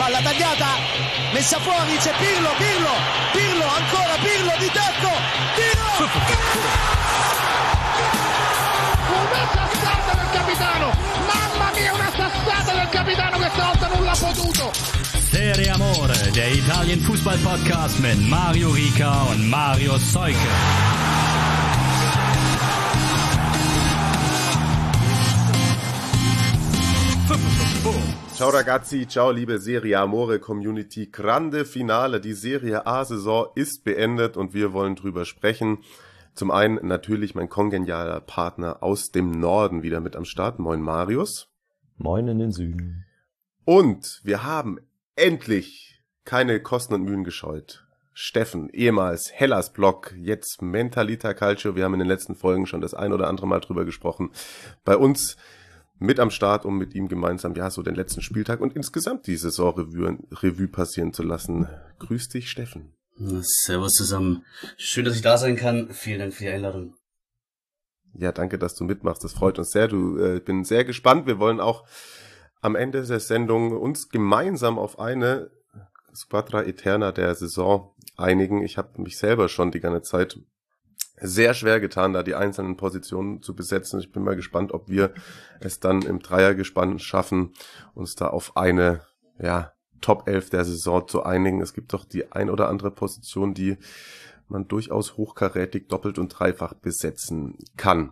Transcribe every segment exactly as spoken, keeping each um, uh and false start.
palla tagliata, messa fuori, c'è Pirlo, Pirlo, Pirlo, ancora Pirlo di tacco, tiro! Una sassata del capitano, mamma mia, una sassata del capitano, questa volta non l'ha potuto. Serie Amore, der Italien Fußball Podcast mit Mario Rica und Mario Seuke. Ciao ragazzi, ciao liebe Serie Amore Community, grande Finale, die Serie A-Saison ist beendet und wir wollen drüber sprechen. Zum einen natürlich mein kongenialer Partner aus dem Norden wieder mit am Start, moin Marius. Moin in den Süden. Und wir haben endlich keine Kosten und Mühen gescheut. Steffen, ehemals Hellas-Blog, jetzt Mentalita Calcio, wir haben in den letzten Folgen schon das ein oder andere Mal drüber gesprochen, bei uns mit am Start, um mit ihm gemeinsam, ja, so den letzten Spieltag und insgesamt die Saisonrevue Revue passieren zu lassen. Grüß dich, Steffen. Servus zusammen. Schön, dass ich da sein kann. Vielen Dank für die Einladung. Ja, danke, dass du mitmachst. Das freut uns sehr. Du, äh, bin sehr gespannt. Wir wollen auch am Ende der Sendung uns gemeinsam auf eine Squadra Eterna der Saison einigen. Ich habe mich selber schon die ganze Zeit sehr schwer getan, da die einzelnen Positionen zu besetzen. Ich bin mal gespannt, ob wir es dann im Dreiergespann schaffen, uns da auf eine, ja, Top elf der Saison zu einigen. Es gibt doch die ein oder andere Position, die man durchaus hochkarätig doppelt und dreifach besetzen kann.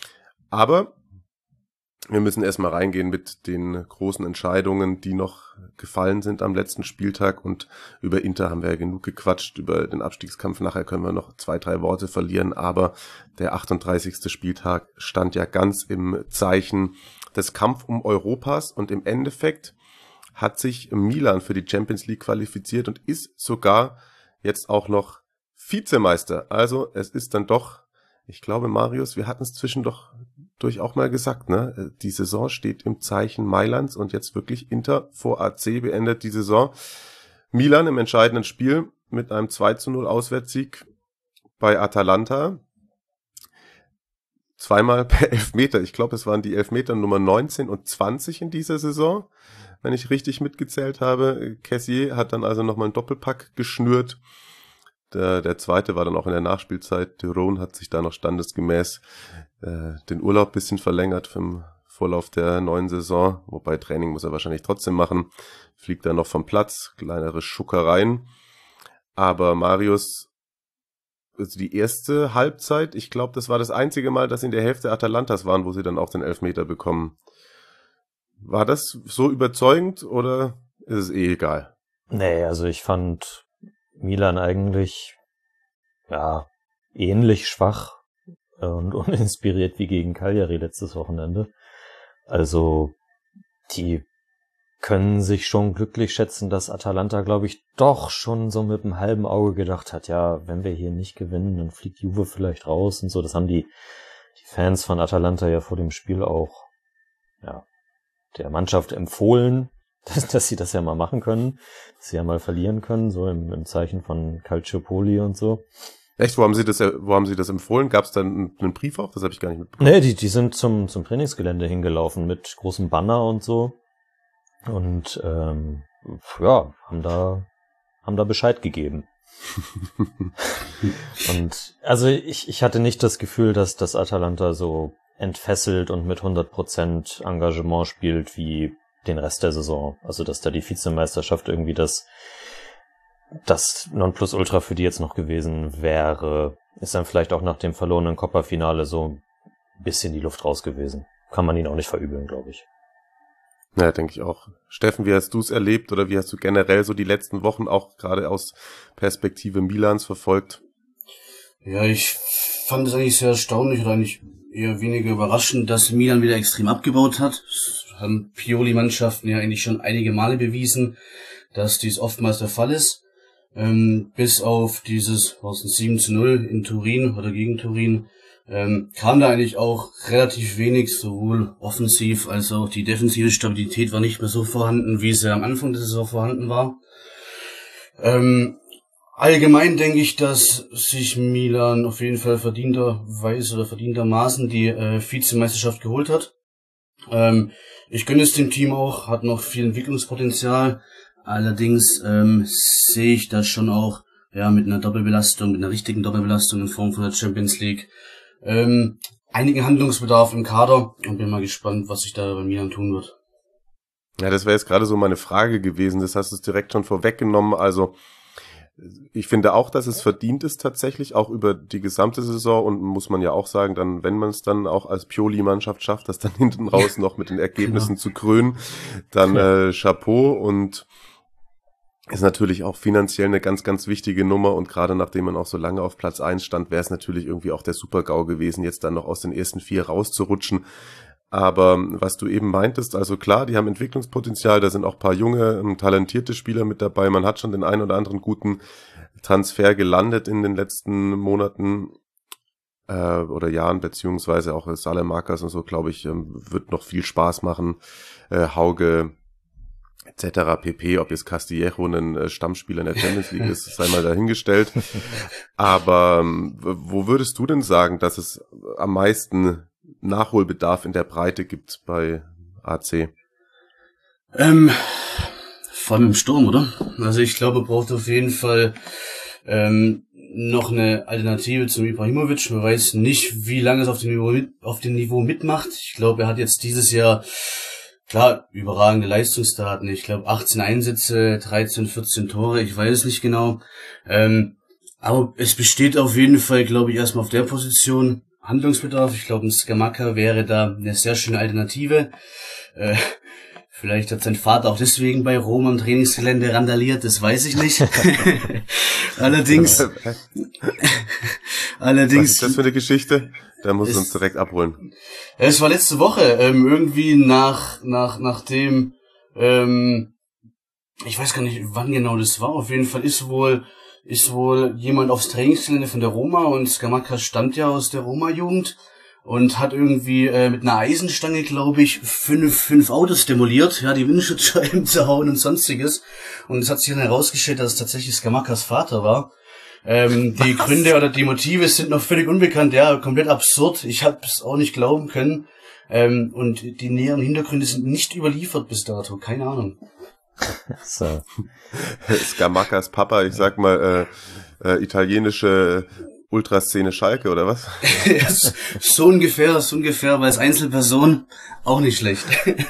Aber wir müssen erstmal reingehen mit den großen Entscheidungen, die noch gefallen sind am letzten Spieltag. Und über Inter haben wir ja genug gequatscht, über den Abstiegskampf. Nachher können wir noch zwei, drei Worte verlieren. Aber der achtunddreißigste Spieltag stand ja ganz im Zeichen des Kampf um Europas. Und im Endeffekt hat sich Milan für die Champions League qualifiziert und ist sogar jetzt auch noch Vizemeister. Also es ist dann doch, ich glaube Marius, wir hatten es zwischendurch durch auch mal gesagt, ne? Die Saison steht im Zeichen Mailands und jetzt wirklich Inter vor A C beendet die Saison. Milan im entscheidenden Spiel mit einem zwei zu null Auswärtssieg bei Atalanta. Zweimal per Elfmeter. Ich glaube, es waren die Elfmeter Nummer neunzehn und zwanzig in dieser Saison, wenn ich richtig mitgezählt habe. Kessié hat dann also nochmal einen Doppelpack geschnürt. Der, der zweite war dann auch in der Nachspielzeit. Tyrone hat sich da noch standesgemäß äh, den Urlaub bisschen verlängert vom Vorlauf der neuen Saison. Wobei Training muss er wahrscheinlich trotzdem machen. Fliegt dann noch vom Platz, kleinere Schuckereien. Aber Marius, also die erste Halbzeit, ich glaube, das war das einzige Mal, dass in der Hälfte Atalantas waren, wo sie dann auch den Elfmeter bekommen. War das so überzeugend oder ist es eh egal? Nee, also ich fand Milan eigentlich, ja, ähnlich schwach und uninspiriert wie gegen Cagliari letztes Wochenende. Also, die können sich schon glücklich schätzen, dass Atalanta, glaube ich, doch schon so mit einem halben Auge gedacht hat, ja, wenn wir hier nicht gewinnen, dann fliegt Juve vielleicht raus und so. Das haben die, die Fans von Atalanta ja vor dem Spiel auch, ja, der Mannschaft empfohlen, dass, dass sie das ja mal machen können, dass sie ja mal verlieren können, so im, im Zeichen von Calciopoli und so. Echt? Wo haben sie das, wo haben sie das empfohlen? Gab es dann einen, einen Brief auch? Das habe ich gar nicht mitbekommen. Nee, die, die sind zum, zum Trainingsgelände hingelaufen mit großem Banner und so. Und, ähm, ja, haben da, haben da Bescheid gegeben. Und, also ich, ich hatte nicht das Gefühl, dass das Atalanta so entfesselt und mit hundert Prozent Engagement spielt wie den Rest der Saison. Also, dass da die Vizemeisterschaft irgendwie das, das Nonplusultra für die jetzt noch gewesen wäre, ist dann vielleicht auch nach dem verlorenen Coppa-Finale so ein bisschen die Luft raus gewesen. Kann man ihn auch nicht verübeln, glaube ich. Ja, denke ich auch. Steffen, wie hast du es erlebt oder wie hast du generell so die letzten Wochen auch gerade aus Perspektive Milans verfolgt? Ja, ich fand es eigentlich sehr erstaunlich oder eigentlich eher weniger überraschend, dass Milan wieder extrem abgebaut hat. Das haben Pioli-Mannschaften ja eigentlich schon einige Male bewiesen, dass dies oftmals der Fall ist. Ähm, bis auf dieses, was ein sieben zu null in Turin oder gegen Turin, ähm, kam da eigentlich auch relativ wenig, sowohl offensiv als auch die defensive Stabilität war nicht mehr so vorhanden, wie sie am Anfang der Saison vorhanden war. Ähm, allgemein denke ich, dass sich Milan auf jeden Fall verdienterweise oder verdientermaßen die äh, Vizemeisterschaft geholt hat. Ähm, ich gönne es dem Team auch, hat noch viel Entwicklungspotenzial, Allerdings ähm, sehe ich das schon auch ja mit einer Doppelbelastung, mit einer richtigen Doppelbelastung in Form von der Champions League. Ähm, einigen Handlungsbedarf im Kader und bin mal gespannt, was sich da bei Milan tun wird. Ja, das wäre jetzt gerade so meine Frage gewesen. Das hast du direkt schon vorweggenommen. Also ich finde auch, dass es verdient ist tatsächlich, auch über die gesamte Saison, und muss man ja auch sagen, dann, wenn man es dann auch als Pioli-Mannschaft schafft, das dann hinten raus noch mit den Ergebnissen genau. zu krönen, dann äh, Chapeau, und ist natürlich auch finanziell eine ganz, ganz wichtige Nummer, und gerade nachdem man auch so lange auf Platz eins stand, wäre es natürlich irgendwie auch der Super-GAU gewesen, jetzt dann noch aus den ersten vier rauszurutschen. Aber was du eben meintest, also klar, die haben Entwicklungspotenzial, da sind auch ein paar junge, talentierte Spieler mit dabei, man hat schon den einen oder anderen guten Transfer gelandet in den letzten Monaten äh, oder Jahren, beziehungsweise auch Salemakas und so, glaube ich, ähm, wird noch viel Spaß machen. Äh, Hauge et cetera pp, ob jetzt Castillejo ein äh, Stammspieler in der Champions League ist, sei mal dahingestellt. Aber ähm, wo würdest du denn sagen, dass es am meisten Nachholbedarf in der Breite gibt bei A C? Ähm, vor allem im Sturm, oder? Also ich glaube, braucht auf jeden Fall ähm, noch eine Alternative zum Ibrahimovic. Man weiß nicht, wie lange es auf dem Niveau, mit, auf dem Niveau mitmacht. Ich glaube, er hat jetzt dieses Jahr, klar, überragende Leistungsdaten. Ich glaube, achtzehn Einsätze, dreizehn, vierzehn Tore, ich weiß es nicht genau. Ähm, aber es besteht auf jeden Fall, glaube ich, erstmal auf der Position Handlungsbedarf. Ich glaube, ein Scamacca wäre da eine sehr schöne Alternative. Äh, vielleicht hat sein Vater auch deswegen bei Rom am Trainingsgelände randaliert, das weiß ich nicht. allerdings, allerdings. Was ist das für eine Geschichte? Da muss es uns direkt abholen. Es war letzte Woche, ähm, irgendwie nach, nach, nachdem, ähm, ich weiß gar nicht, wann genau das war. Auf jeden Fall ist wohl, ist wohl jemand aufs Trainingsgelände von der Roma, und Scamacca stammt ja aus der Roma-Jugend und hat irgendwie äh, mit einer Eisenstange, glaube ich, fünf, fünf Autos demoliert, ja, die Windschutzscheiben zerhauen und sonstiges. Und es hat sich dann herausgestellt, dass es tatsächlich Scamaccas Vater war. Ähm, die Was? Gründe oder die Motive sind noch völlig unbekannt, ja, komplett absurd. Ich habe es auch nicht glauben können. Ähm, und die näheren Hintergründe sind nicht überliefert bis dato, keine Ahnung. So. Scamaccas Papa, ich sag mal, äh, äh, italienische Ultraszene Schalke, oder was? Ja, so ungefähr, so ungefähr, weil als Einzelperson auch nicht schlecht.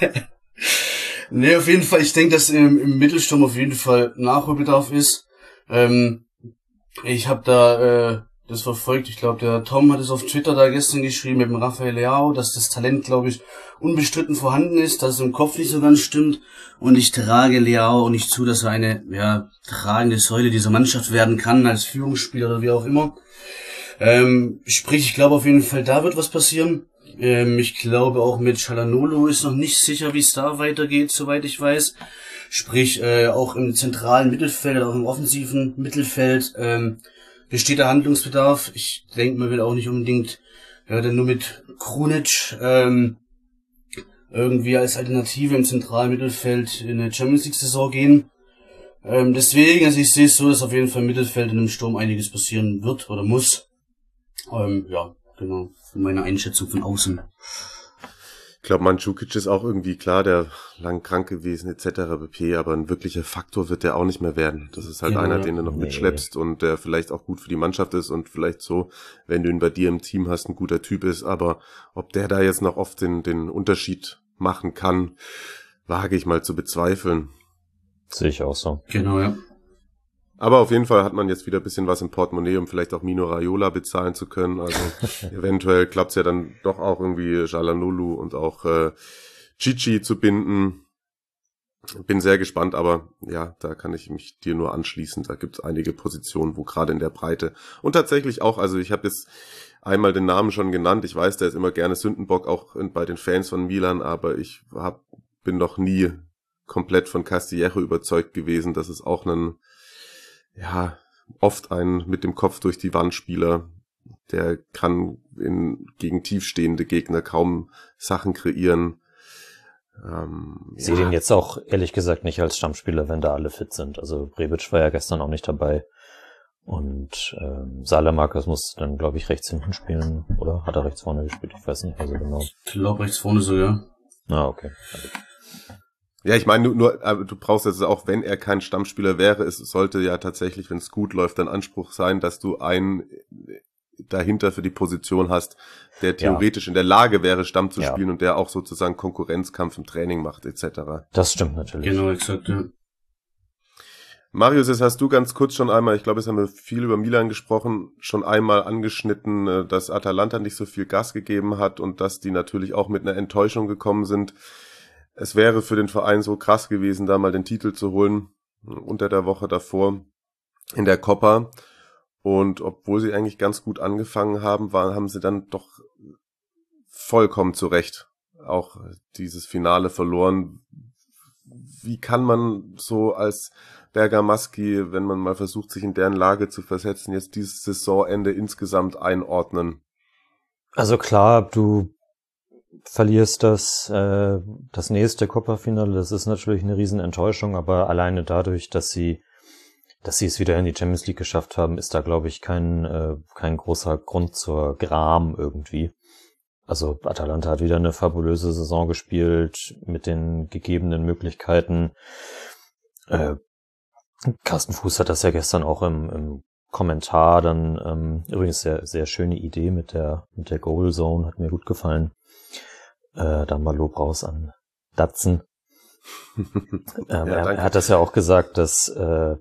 Nee, auf jeden Fall, ich denke, dass im, im Mittelsturm auf jeden Fall Nachholbedarf ist. Ähm, ich habe da äh, das verfolgt, ich glaube, der Tom hat es auf Twitter da gestern geschrieben mit dem Rafael Leao, dass das Talent, glaube ich, unbestritten vorhanden ist, dass es im Kopf nicht so ganz stimmt, und ich trage Leao auch nicht zu, dass er eine ja tragende Säule dieser Mannschaft werden kann, als Führungsspieler oder wie auch immer. Ähm, sprich, ich glaube auf jeden Fall, da wird was passieren. Ähm, ich glaube auch mit Çalhanoğlu ist noch nicht sicher, wie es da weitergeht, soweit ich weiß. Sprich, äh, auch im zentralen Mittelfeld, auch im offensiven Mittelfeld ähm, besteht der Handlungsbedarf. Ich denke, man will auch nicht unbedingt ja, dann nur mit Krunic ähm, irgendwie als Alternative im zentralen Mittelfeld in eine Champions League Saison gehen. Ähm, deswegen, also ich sehe es so, dass auf jeden Fall im Mittelfeld und im Sturm einiges passieren wird oder muss. Ähm, ja, genau, von meiner Einschätzung von außen. Ich glaube, Mandzukic ist auch irgendwie klar, der lang krank gewesen et cetera pp, aber ein wirklicher Faktor wird der auch nicht mehr werden. Das ist halt ja, einer, den du noch nee. mitschleppst und der vielleicht auch gut für die Mannschaft ist und vielleicht so, wenn du ihn bei dir im Team hast, ein guter Typ ist, aber ob der da jetzt noch oft den, den Unterschied machen kann, wage ich mal zu bezweifeln. Sehe ich auch so. Genau, ja. Aber auf jeden Fall hat man jetzt wieder ein bisschen was im Portemonnaie, um vielleicht auch Mino Raiola bezahlen zu können. Also eventuell klappt es ja dann doch auch irgendwie Çalhanoğlu und auch äh, Chichi zu binden. Bin sehr gespannt, aber ja, da kann ich mich dir nur anschließen. Da gibt es einige Positionen, wo gerade in der Breite und tatsächlich auch, also ich habe jetzt einmal den Namen schon genannt. Ich weiß, der ist immer gerne Sündenbock, auch bei den Fans von Milan, aber ich hab, bin noch nie komplett von Castillejo überzeugt gewesen. Das ist auch ein ja, oft ein mit dem Kopf durch die Wand Spieler, der kann in, gegen tiefstehende Gegner kaum Sachen kreieren. Ähm, ich sehe ja. den jetzt auch ehrlich gesagt nicht als Stammspieler, wenn da alle fit sind. Also Rebic war ja gestern auch nicht dabei. Und ähm, Salemakas muss dann, glaube ich, rechts hinten spielen. Oder hat er rechts vorne gespielt? Ich weiß nicht also genau. Ich glaube rechts vorne sogar. Ah, okay. Ja, ich meine, nur, nur aber du brauchst jetzt auch, wenn er kein Stammspieler wäre, es sollte ja tatsächlich, wenn es gut läuft, dein Anspruch sein, dass du einen dahinter für die Position hast, der theoretisch ja. in der Lage wäre, Stamm zu ja. spielen und der auch sozusagen Konkurrenzkampf im Training macht, et cetera. Das stimmt natürlich. Genau, exakt, ja. Marius, jetzt hast du ganz kurz schon einmal, ich glaube, jetzt haben wir viel über Milan gesprochen, schon einmal angeschnitten, dass Atalanta nicht so viel Gas gegeben hat und dass die natürlich auch mit einer Enttäuschung gekommen sind. Es wäre für den Verein so krass gewesen, da mal den Titel zu holen, unter der Woche davor in der Coppa. Und obwohl sie eigentlich ganz gut angefangen haben, waren, haben sie dann doch vollkommen zurecht auch dieses Finale verloren. Wie kann man so als Bergamaschi, wenn man mal versucht, sich in deren Lage zu versetzen, jetzt dieses Saisonende insgesamt einordnen? Also klar, du verlierst das äh, das nächste Coppa-Finale, das ist natürlich eine Riesenenttäuschung, aber alleine dadurch, dass sie dass sie es wieder in die Champions League geschafft haben, ist da, glaube ich, kein äh, kein großer Grund zur Gram irgendwie. Also Atalanta hat wieder eine fabulöse Saison gespielt mit den gegebenen Möglichkeiten. Äh, Carsten Fuß hat das ja gestern auch im, im Kommentar dann ähm, übrigens sehr sehr schöne Idee mit der mit der Goal Zone, hat mir gut gefallen. Äh, da mal Lob raus an Datsen. ähm, ja, er, er hat das ja auch gesagt, dass äh,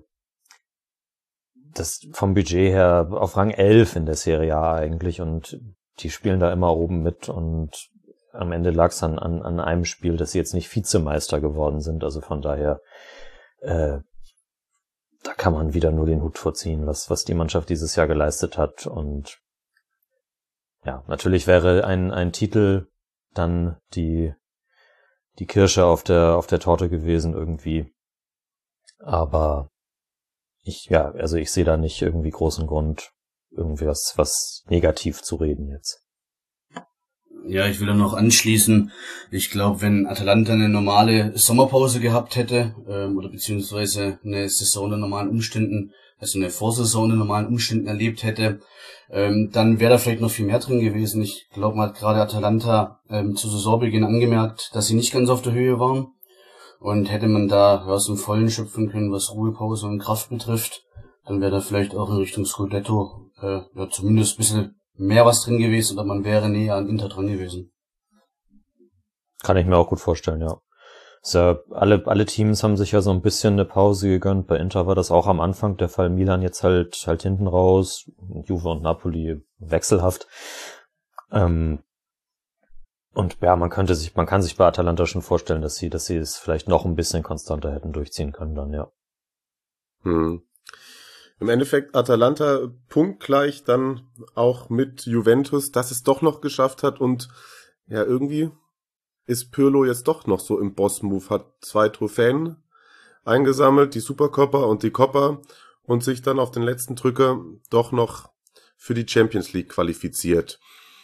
das vom Budget her auf Rang elf in der Serie A eigentlich und die spielen da immer oben mit und am Ende lag es dann an, an einem Spiel, dass sie jetzt nicht Vizemeister geworden sind, also von daher äh, da kann man wieder nur den Hut vorziehen, was was die Mannschaft dieses Jahr geleistet hat und ja, natürlich wäre ein ein Titel dann die die Kirsche auf der auf der Torte gewesen irgendwie, aber ich ja also ich sehe da nicht irgendwie großen Grund, irgendwie was was negativ zu reden jetzt. Ja, ich will da noch anschließen. Ich glaube, wenn Atalanta eine normale Sommerpause gehabt hätte ähm, oder beziehungsweise eine Saison in normalen Umständen, also eine Vorsaison in normalen Umständen erlebt hätte, ähm, dann wäre da vielleicht noch viel mehr drin gewesen. Ich glaube, man hat gerade Atalanta ähm, zu Saisonbeginn angemerkt, dass sie nicht ganz auf der Höhe waren. Und hätte man da ja, aus dem Vollen schöpfen können, was Ruhepause und Kraft betrifft, dann wäre da vielleicht auch in Richtung Scudetto äh, ja, zumindest ein bisschen mehr was drin gewesen oder man wäre näher an Inter dran gewesen. Kann ich mir auch gut vorstellen, ja. So, alle, alle Teams haben sich ja so ein bisschen eine Pause gegönnt. Bei Inter war das auch am Anfang der Fall. Milan jetzt halt, halt hinten raus. Juve und Napoli wechselhaft. Ähm, und ja, man könnte sich, man kann sich bei Atalanta schon vorstellen, dass sie, dass sie es vielleicht noch ein bisschen konstanter hätten durchziehen können dann, ja. Hm. Im Endeffekt Atalanta punktgleich dann auch mit Juventus, dass es doch noch geschafft hat und ja, irgendwie ist Pirlo jetzt doch noch so im Boss-Move, hat zwei Trophäen eingesammelt, die Supercoppa und die Coppa und sich dann auf den letzten Drücker doch noch für die Champions League qualifiziert.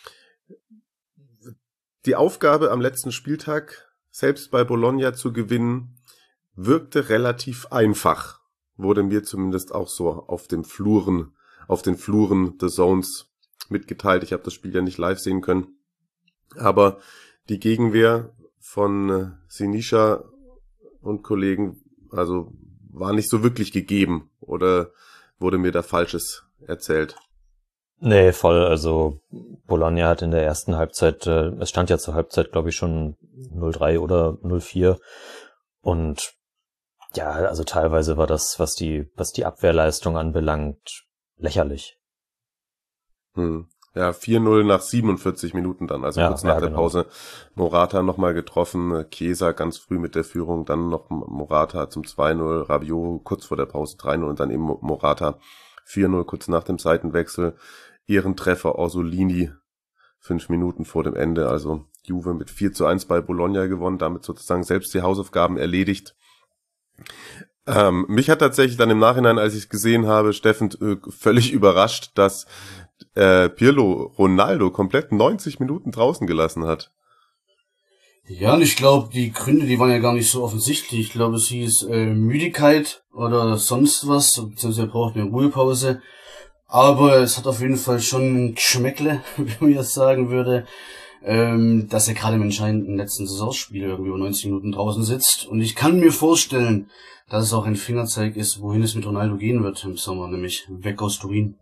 Die Aufgabe am letzten Spieltag, selbst bei Bologna zu gewinnen, wirkte relativ einfach. Wurde mir zumindest auch so auf den Fluren, auf den Fluren der Zones mitgeteilt. Ich habe das Spiel ja nicht live sehen können. Aber die Gegenwehr von Sinischa und Kollegen, also war nicht so wirklich gegeben. Oder wurde mir da Falsches erzählt? Nee, voll. Also Bologna hat in der ersten Halbzeit, äh, es stand ja zur Halbzeit, glaube ich, schon null drei oder null vier. Und ja, also teilweise war das, was die, was die Abwehrleistung anbelangt, lächerlich. Hm. Ja, vier null nach siebenundvierzig Minuten dann, also ja, kurz nach ja, der genau. Pause. Morata nochmal getroffen, Chiesa ganz früh mit der Führung, dann noch Morata zum zwei null, Rabiot kurz vor der Pause drei null und dann eben Morata vier null kurz nach dem Seitenwechsel. Ehrentreffer Orsolini fünf Minuten vor dem Ende, also Juve mit vier zu eins bei Bologna gewonnen, damit sozusagen selbst die Hausaufgaben erledigt. Ähm, mich hat tatsächlich dann im Nachhinein, als ich es gesehen habe, Steffen äh, völlig überrascht, dass äh, Pirlo Ronaldo komplett neunzig Minuten draußen gelassen hat. Ja, und ich glaube, die Gründe, die waren ja gar nicht so offensichtlich. Ich glaube, es hieß äh, Müdigkeit oder sonst was, beziehungsweise er braucht eine Ruhepause. Aber es hat auf jeden Fall schon ein Geschmäckle, wie man jetzt sagen würde. ähm, dass er gerade im entscheidenden letzten Saisonspiel irgendwie über neunzig Minuten draußen sitzt. Und ich kann mir vorstellen, dass es auch ein Fingerzeig ist, wohin es mit Ronaldo gehen wird im Sommer, nämlich weg aus Turin.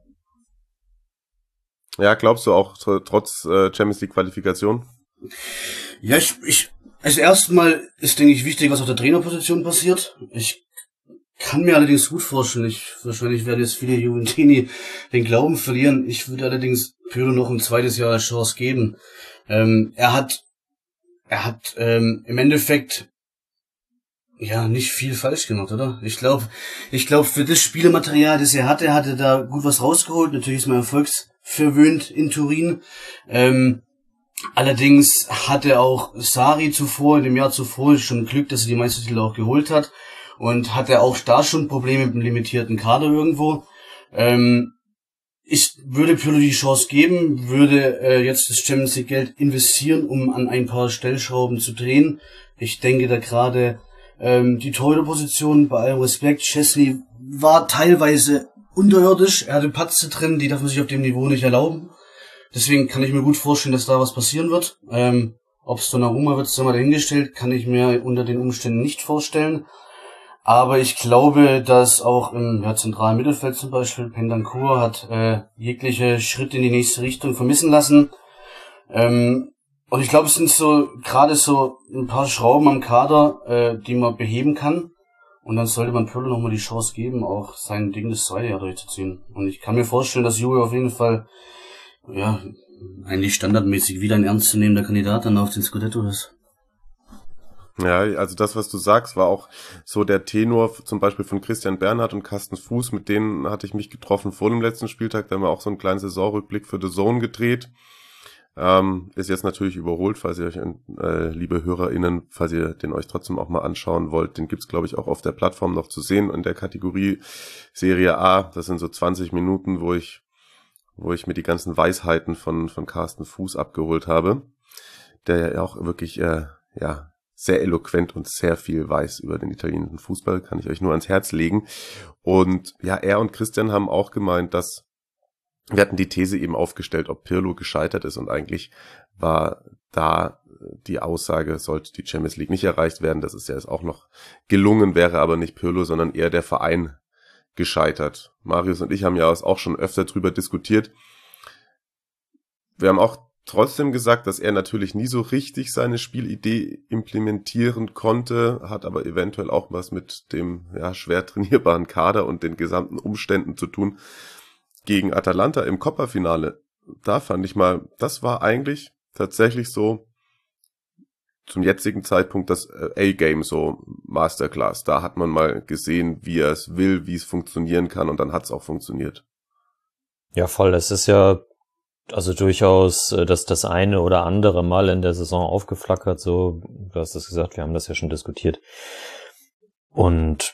Ja, glaubst du auch trotz äh, Champions League Qualifikation? Ja, ich, ich, als erstes Mal ist, denke ich, wichtig, was auf der Trainerposition passiert. Ich kann mir allerdings gut vorstellen, ich, wahrscheinlich werden jetzt viele Juventini den Glauben verlieren. Ich würde allerdings Pirlo noch ein zweites Jahr eine Chance geben. Ähm, er hat, er hat ähm, im Endeffekt ja nicht viel falsch gemacht, oder? Ich glaube, ich glaube für das Spielematerial, das er hatte, hat er da gut was rausgeholt. Natürlich ist man erfolgsverwöhnt in Turin. Ähm, allerdings hatte auch Sarri zuvor, in dem Jahr zuvor, schon Glück, dass er die Meistertitel auch geholt hat. Und hatte auch da schon Probleme mit dem limitierten Kader irgendwo. Ähm, ich würde Pirlo die Chance geben, würde äh, jetzt das Champions League Geld investieren, um an ein paar Stellschrauben zu drehen. Ich denke da gerade ähm, die Torhüterposition, bei allem Respekt, Szczesny war teilweise unterirdisch. Er hatte Patze drin, die darf man sich auf dem Niveau nicht erlauben. Deswegen kann ich mir gut vorstellen, dass da was passieren wird. Ähm, Ob es Donnarumma wird, ist mal dahingestellt, kann ich mir unter den Umständen nicht vorstellen. Aber ich glaube, dass auch im ja, zentralen Mittelfeld zum Beispiel Bentancur hat äh, jegliche Schritte in die nächste Richtung vermissen lassen. Ähm, und ich glaube, es sind so gerade so ein paar Schrauben am Kader, äh, die man beheben kann. Und dann sollte man Pirlo nochmal die Chance geben, auch sein Ding das zweite Jahr durchzuziehen. Und ich kann mir vorstellen, dass Juve auf jeden Fall ja eigentlich standardmäßig wieder ein ernstzunehmender Kandidat dann auf den Scudetto ist. Ja, also das, was du sagst, war auch so der Tenor zum Beispiel von Christian Bernhard und Carsten Fuß, mit denen hatte ich mich getroffen vor dem letzten Spieltag, da haben wir auch so einen kleinen Saisonrückblick für The Zone gedreht. Ähm, ist jetzt natürlich überholt, falls ihr euch, äh, liebe HörerInnen, falls ihr den euch trotzdem auch mal anschauen wollt, den gibt's glaube ich auch auf der Plattform noch zu sehen in der Kategorie Serie A. Das sind so zwanzig Minuten, wo ich wo ich mir die ganzen Weisheiten von von Carsten Fuß abgeholt habe, der ja auch wirklich äh, ja sehr eloquent und sehr viel weiß über den italienischen Fußball, kann ich euch nur ans Herz legen. Und ja, er und Christian haben auch gemeint, dass wir hatten die These eben aufgestellt, ob Pirlo gescheitert ist, und eigentlich war da die Aussage, sollte die Champions League nicht erreicht werden, dass es ja jetzt auch noch gelungen wäre, aber nicht Pirlo, sondern eher der Verein gescheitert. Marius und ich haben ja auch schon öfter drüber diskutiert. Wir haben auch trotzdem gesagt, dass er natürlich nie so richtig seine Spielidee implementieren konnte, hat aber eventuell auch was mit dem ja, schwer trainierbaren Kader und den gesamten Umständen zu tun. Gegen Atalanta im Coppa-Finale, da fand ich mal, das war eigentlich tatsächlich so zum jetzigen Zeitpunkt das A-Game, so Masterclass. Da hat man mal gesehen, wie er es will, wie es funktionieren kann, und dann hat es auch funktioniert. Ja, voll. Es ist ja also durchaus dass das eine oder andere Mal in der Saison aufgeflackert, so, du hast es gesagt, wir haben das ja schon diskutiert. Und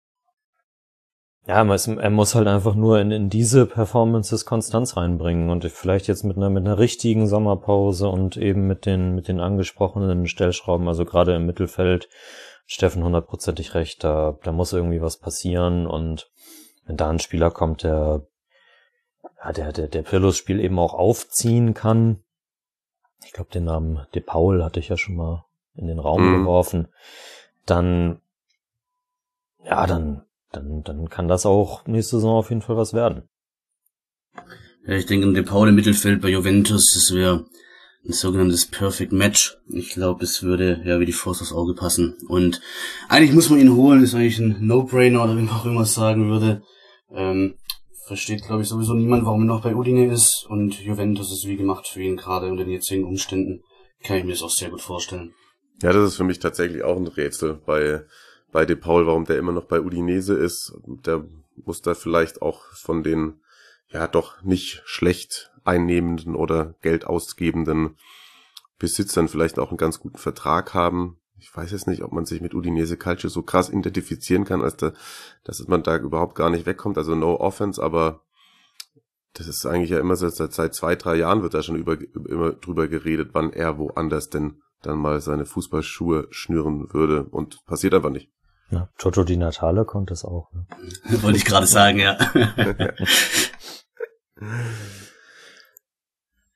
ja, er muss halt einfach nur in, in diese Performances Konstanz reinbringen, und vielleicht jetzt mit einer mit einer richtigen Sommerpause und eben mit den mit den angesprochenen Stellschrauben, also gerade im Mittelfeld, Steffen hundertprozentig recht, da da muss irgendwie was passieren, und wenn da ein Spieler kommt, der ja, der, der, der Pirlos Spiel eben auch aufziehen kann. Ich glaube, den Namen De Paul hatte ich ja schon mal in den Raum mhm. geworfen. Dann, ja, dann, dann, dann kann das auch nächste Saison auf jeden Fall was werden. Ja, ich denke, De Paul im Mittelfeld bei Juventus, das wäre ein sogenanntes Perfect Match. Ich glaube, es würde ja wie die Faust aufs Auge passen. Und eigentlich muss man ihn holen, ist eigentlich ein No-Brainer, oder wie man auch immer sagen würde. Ähm, Versteht, glaube ich, sowieso niemand, warum er noch bei Udine ist, und Juventus ist wie gemacht für ihn, gerade unter den jetzigen Umständen. Kann ich mir das auch sehr gut vorstellen. Ja, das ist für mich tatsächlich auch ein Rätsel bei bei De Paul, warum der immer noch bei Udinese ist. Der muss da vielleicht auch von den ja doch nicht schlecht einnehmenden oder Geld ausgebenden Besitzern vielleicht auch einen ganz guten Vertrag haben. Ich weiß jetzt nicht, ob man sich mit Udinese Calcio so krass identifizieren kann, als da, dass man da überhaupt gar nicht wegkommt. Also no offense, aber das ist eigentlich ja immer seit, seit zwei, drei Jahren wird da schon über, immer drüber geredet, wann er woanders denn dann mal seine Fußballschuhe schnüren würde, und passiert einfach nicht. Ja, Toto Di Natale konnte es auch. Ne? Wollte ich gerade sagen, ja.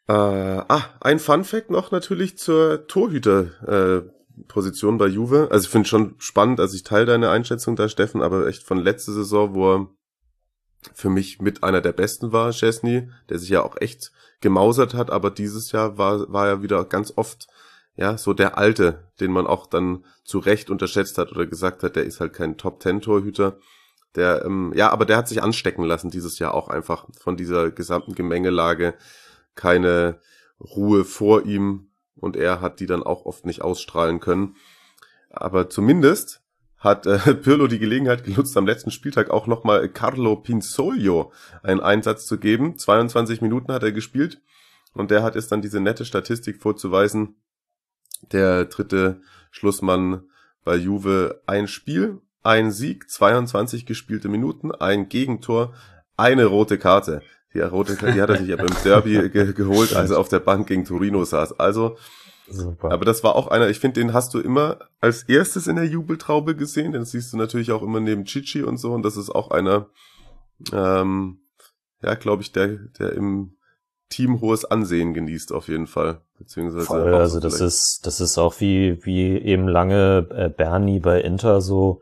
Äh, ah, ein Fun-Fact noch natürlich zur Torhüter-Position äh, bei Juve. Also ich finde schon spannend, also ich teile deine Einschätzung da, Steffen, aber echt von letzter Saison, wo er für mich mit einer der besten war, Szczęsny, der sich ja auch echt gemausert hat, aber dieses Jahr war war er wieder ganz oft ja so der Alte, den man auch dann zu Recht unterschätzt hat oder gesagt hat, der ist halt kein Top-Ten-Torhüter. Der ähm, ja, aber der hat sich anstecken lassen dieses Jahr auch einfach von dieser gesamten Gemengelage. Keine Ruhe vor ihm und er hat die dann auch oft nicht ausstrahlen können. Aber zumindest hat äh, Pirlo die Gelegenheit genutzt, am letzten Spieltag auch nochmal Carlo Pinsoglio einen Einsatz zu geben. zweiundzwanzig Minuten hat er gespielt und der hat jetzt dann diese nette Statistik vorzuweisen. Der dritte Schlussmann bei Juve, ein Spiel, ein Sieg, zweiundzwanzig gespielte Minuten, ein Gegentor, eine rote Karte. Die rote Karte, die hat er sich ja beim Derby ge- geholt, als er auf der Bank gegen Torino saß. Also, super. Aber das war auch einer, ich finde, den hast du immer als erstes in der Jubeltraube gesehen, den siehst du natürlich auch immer neben Chichi und so, und das ist auch einer, ähm, ja, glaube ich, der, der im Team hohes Ansehen genießt auf jeden Fall. Beziehungsweise voll, also das ist, das ist auch wie, wie eben lange äh, Bernie bei Inter so,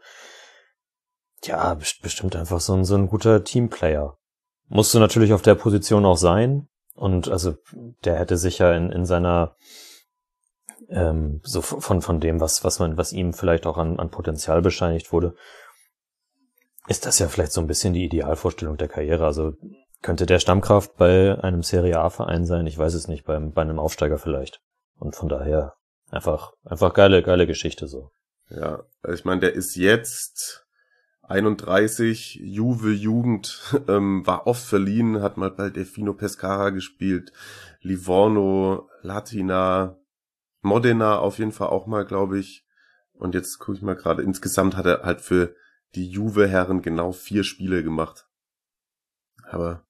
ja, bestimmt einfach so ein, so ein guter Teamplayer. Musst du natürlich auf der Position auch sein. Und also der hätte sich ja in, in seiner ähm, so von von dem, was was man was ihm vielleicht auch an, an Potenzial bescheinigt wurde, ist das ja vielleicht so ein bisschen die Idealvorstellung der Karriere. Also könnte der Stammkraft bei einem Serie A-Verein sein, ich weiß es nicht, beim bei einem Aufsteiger vielleicht. Und von daher einfach einfach geile geile Geschichte so. Ja, ich meine, der ist jetzt einunddreißig, Juve Jugend, ähm, war oft verliehen, hat mal bei Delfino Pescara gespielt, Livorno, Latina, Modena auf jeden Fall auch mal, glaube ich. Und jetzt gucke ich mal gerade, insgesamt hat er halt für die Juve-Herren genau vier Spiele gemacht. Aber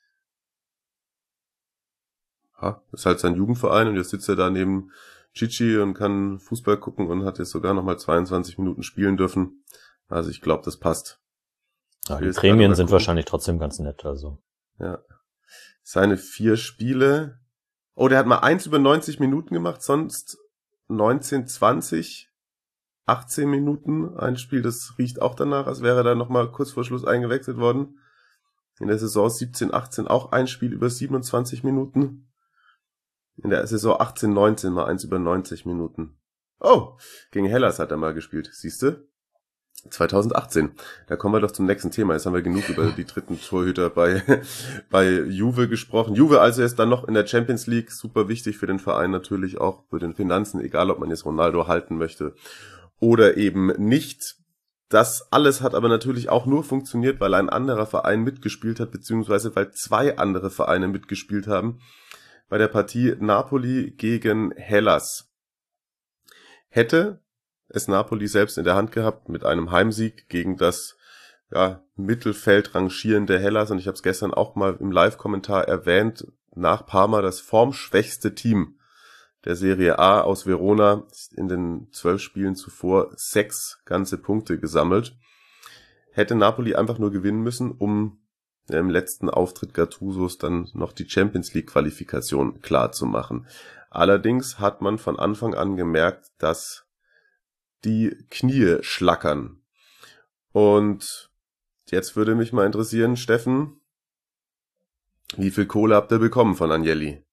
ja, ist halt sein Jugendverein und jetzt sitzt er da neben Chichi und kann Fußball gucken und hat jetzt sogar nochmal zweiundzwanzig Minuten spielen dürfen. Also ich glaube, das passt. Ja, die Prämien sind wahrscheinlich trotzdem ganz nett, also. Ja. Seine vier Spiele. Oh, der hat mal eins über neunzig Minuten gemacht, sonst neunzehn, zwanzig, achtzehn Minuten. Ein Spiel, das riecht auch danach, als wäre er da nochmal kurz vor Schluss eingewechselt worden. In der Saison siebzehn, achtzehn auch ein Spiel über siebenundzwanzig Minuten. In der Saison achtzehn, neunzehn mal eins über neunzig Minuten. Oh, gegen Hellas hat er mal gespielt, siehste? zweitausendachtzehn. Da kommen wir doch zum nächsten Thema. Jetzt haben wir genug über die dritten Torhüter bei bei Juve gesprochen. Juve also jetzt dann noch in der Champions League. Super wichtig für den Verein natürlich, auch für den Finanzen, egal ob man jetzt Ronaldo halten möchte oder eben nicht. Das alles hat aber natürlich auch nur funktioniert, weil ein anderer Verein mitgespielt hat, beziehungsweise weil zwei andere Vereine mitgespielt haben bei der Partie Napoli gegen Hellas. Hätte es Napoli selbst in der Hand gehabt mit einem Heimsieg gegen das ja, Mittelfeld rangierende Hellas, und ich habe es gestern auch mal im Live-Kommentar erwähnt, nach Parma das formschwächste Team der Serie A aus Verona, in den zwölf Spielen zuvor sechs ganze Punkte gesammelt. Hätte Napoli einfach nur gewinnen müssen, um im letzten Auftritt Gattusos dann noch die Champions League Qualifikation klar zu machen. Allerdings hat man von Anfang an gemerkt, dass die Knie schlackern. Und jetzt würde mich mal interessieren, Steffen, wie viel Kohle habt ihr bekommen von Agnelli?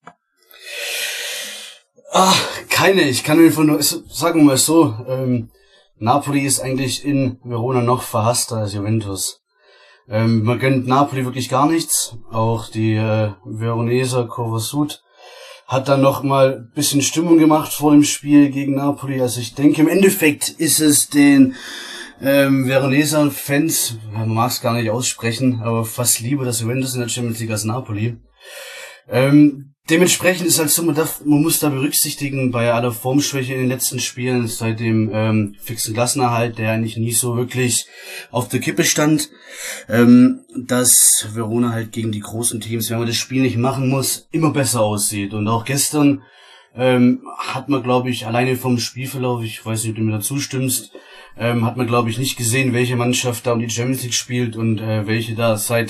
Ah, keine. Ich kann mir von, sagen wir mal so, ähm, Napoli ist eigentlich in Verona noch verhasster als Juventus. Ähm, man gönnt Napoli wirklich gar nichts. Auch die äh, Veroneser Curva Sud hat dann noch mal ein bisschen Stimmung gemacht vor dem Spiel gegen Napoli. Also ich denke, im Endeffekt ist es den ähm, Veroneser Fans, man mag es gar nicht aussprechen, aber fast lieber das Juventus in der Champions League als Napoli. Ähm, dementsprechend ist halt so, man, darf, man muss da berücksichtigen, bei aller Formschwäche in den letzten Spielen, seit dem ähm, fixen Klassenerhalt, der eigentlich nie so wirklich auf der Kippe stand, ähm, dass Verona halt gegen die großen Teams, wenn man das Spiel nicht machen muss, immer besser aussieht. Und auch gestern ähm, hat man, glaube ich, alleine vom Spielverlauf, ich weiß nicht, ob du mir da zustimmst, ähm, hat man, glaube ich, nicht gesehen, welche Mannschaft da um die Champions League spielt und äh, welche da seit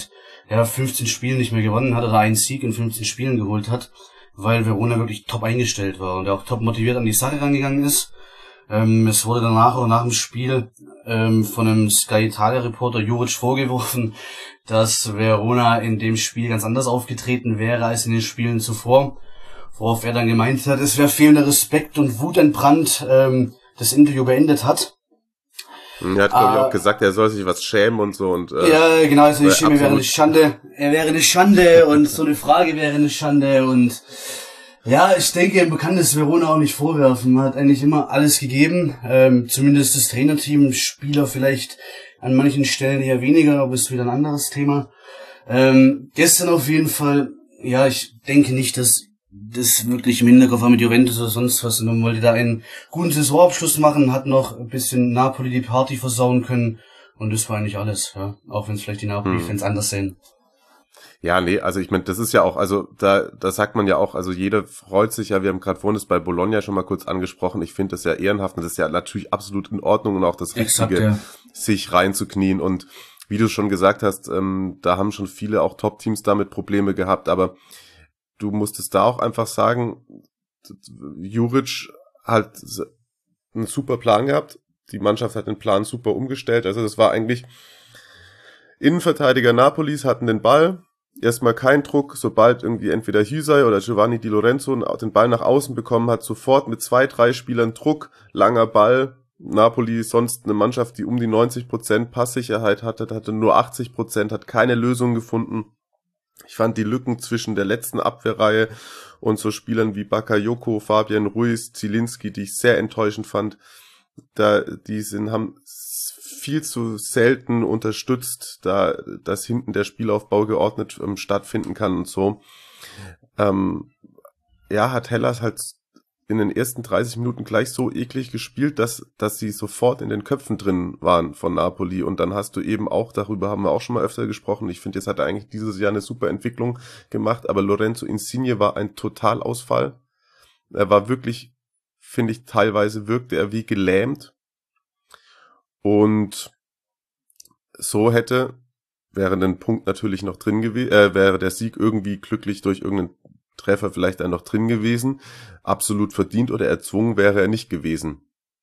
ja, fünfzehn Spielen nicht mehr gewonnen hat oder einen Sieg in fünfzehn Spielen geholt hat, weil Verona wirklich top eingestellt war und auch top motiviert an die Sache rangegangen ist. Ähm, es wurde danach auch nach dem Spiel ähm, von einem Sky Italia Reporter Juric vorgeworfen, dass Verona in dem Spiel ganz anders aufgetreten wäre als in den Spielen zuvor, worauf er dann gemeint hat, es wäre fehlender Respekt und wutentbrannt ähm, das Interview beendet hat. Er hat, glaube ich, auch gesagt, er soll sich was schämen und so. Und äh, ja, genau, also die Schäme wäre absolut. eine Schande. Er wäre eine Schande und so eine Frage wäre eine Schande und ja, ich denke, man kann das Verona auch nicht vorwerfen. Man hat eigentlich immer alles gegeben, ähm, zumindest das Trainerteam, Spieler vielleicht an manchen Stellen eher weniger, aber ist wieder ein anderes Thema. Ähm, gestern auf jeden Fall, ja, ich denke nicht, dass das wirklich im Hinterkopf war mit Juventus oder sonst was. Und man wollte da einen guten Saisonabschluss machen, hat noch ein bisschen Napoli die Party versauen können und das war eigentlich alles, ja. Auch wenn es vielleicht die Napoli-Fans hm. anders sehen. Ja, nee, also ich meine, das ist ja auch, also da da sagt man ja auch, also jeder freut sich ja, wir haben gerade vorhin das bei Bologna schon mal kurz angesprochen, ich finde das ja ehrenhaft und das ist ja natürlich absolut in Ordnung und auch das Richtige, Exakt, ja. sich reinzuknien und wie du schon gesagt hast, ähm, da haben schon viele auch Top-Teams damit Probleme gehabt, aber du musstest da auch einfach sagen, Juric hat einen super Plan gehabt, die Mannschaft hat den Plan super umgestellt, also das war eigentlich, Innenverteidiger Napolis hatten den Ball, erstmal kein Druck, sobald irgendwie entweder Hysaj oder Giovanni Di Lorenzo den Ball nach außen bekommen hat, sofort mit zwei, drei Spielern Druck, langer Ball. Napoli ist sonst eine Mannschaft, die um die neunzig Prozent Passsicherheit hatte, hatte nur achtzig Prozent, hat keine Lösung gefunden. Ich fand die Lücken zwischen der letzten Abwehrreihe und so Spielern wie Bakayoko, Fabian Ruiz, Zielinski, die ich sehr enttäuschend fand, da die sind haben viel zu selten unterstützt, da dass hinten der Spielaufbau geordnet ähm, stattfinden kann und so. Ähm, ja, hat Hellas halt in den ersten dreißig Minuten gleich so eklig gespielt, dass dass sie sofort in den Köpfen drin waren von Napoli und dann hast du eben auch, darüber haben wir auch schon mal öfter gesprochen, ich finde, jetzt hat er eigentlich dieses Jahr eine super Entwicklung gemacht, aber Lorenzo Insigne war ein Totalausfall. Er war wirklich, finde ich, teilweise wirkte er wie gelähmt. Und so hätte, wäre ein Punkt natürlich noch drin gewesen, äh, wäre der Sieg irgendwie glücklich durch irgendeinen Treffer vielleicht dann noch drin gewesen. Absolut verdient oder erzwungen wäre er nicht gewesen.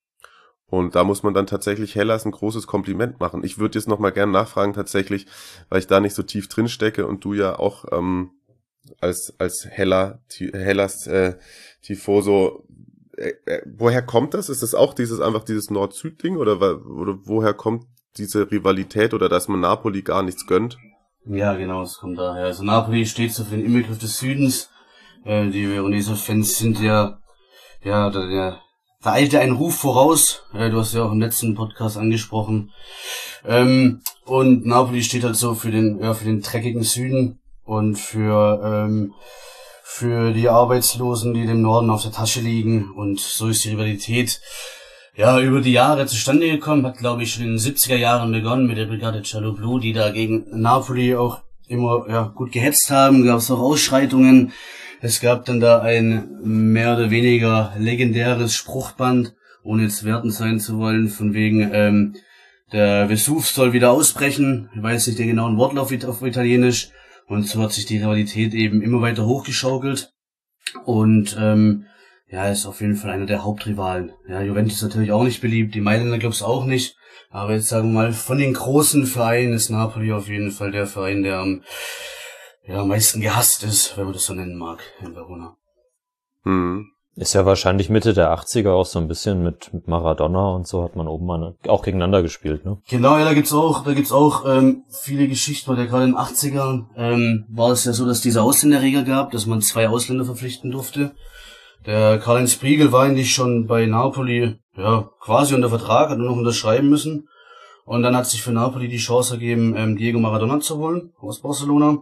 Und da muss man dann tatsächlich Hellas ein großes Kompliment machen. Ich würde jetzt nochmal gerne nachfragen tatsächlich, weil ich da nicht so tief drin stecke und du ja auch ähm, als als Hella, Hellas äh, Tifoso. Äh, äh, woher kommt das? Ist das auch dieses einfach dieses Nord-Süd-Ding oder, oder woher kommt diese Rivalität oder dass man Napoli gar nichts gönnt? Ja, genau, es kommt daher. Also Napoli steht so für den Inbegriff des Südens. Äh, die Veroneser Fans sind ja, ja, der, der, der eilte einen Ruf voraus. Äh, du hast ja auch im letzten Podcast angesprochen. Ähm, und Napoli steht halt so für den, ja, für den dreckigen Süden und für, ähm, für die Arbeitslosen, die dem Norden auf der Tasche liegen. Und so ist die Rivalität ja über die Jahre zustande gekommen. Hat, glaube ich, schon in den siebziger Jahren begonnen mit der Brigade Cialoblu, die da gegen Napoli auch immer ja gut gehetzt haben. Gab es auch Ausschreitungen. Es gab dann da ein mehr oder weniger legendäres Spruchband, ohne jetzt wertend sein zu wollen, von wegen ähm, der Vesuv soll wieder ausbrechen. Ich weiß nicht den genauen Wortlauf auf Italienisch. Und so hat sich die Rivalität eben immer weiter hochgeschaukelt. Und ähm, ja, ist auf jeden Fall einer der Hauptrivalen. Ja, Juventus ist natürlich auch nicht beliebt, die Mailänder glaube ich auch nicht. Aber jetzt sagen wir mal, von den großen Vereinen ist Napoli auf jeden Fall der Verein, der am ja, am meisten gehasst ist, wenn man das so nennen mag, in Verona. Hm. Ist ja wahrscheinlich Mitte der achtziger auch so ein bisschen mit, mit Maradona und so hat man oben mal auch gegeneinander gespielt, ne? Genau, ja, da gibt's auch, da gibt's auch ähm, viele Geschichten, weil ja gerade in den achtzigern ähm, war es ja so, dass diese Ausländerregel gab, dass man zwei Ausländer verpflichten durfte. Der Karl-Heinz Briegel war eigentlich schon bei Napoli ja quasi unter Vertrag, hat nur noch unterschreiben müssen. Und dann hat sich für Napoli die Chance ergeben, ähm, Diego Maradona zu holen aus Barcelona.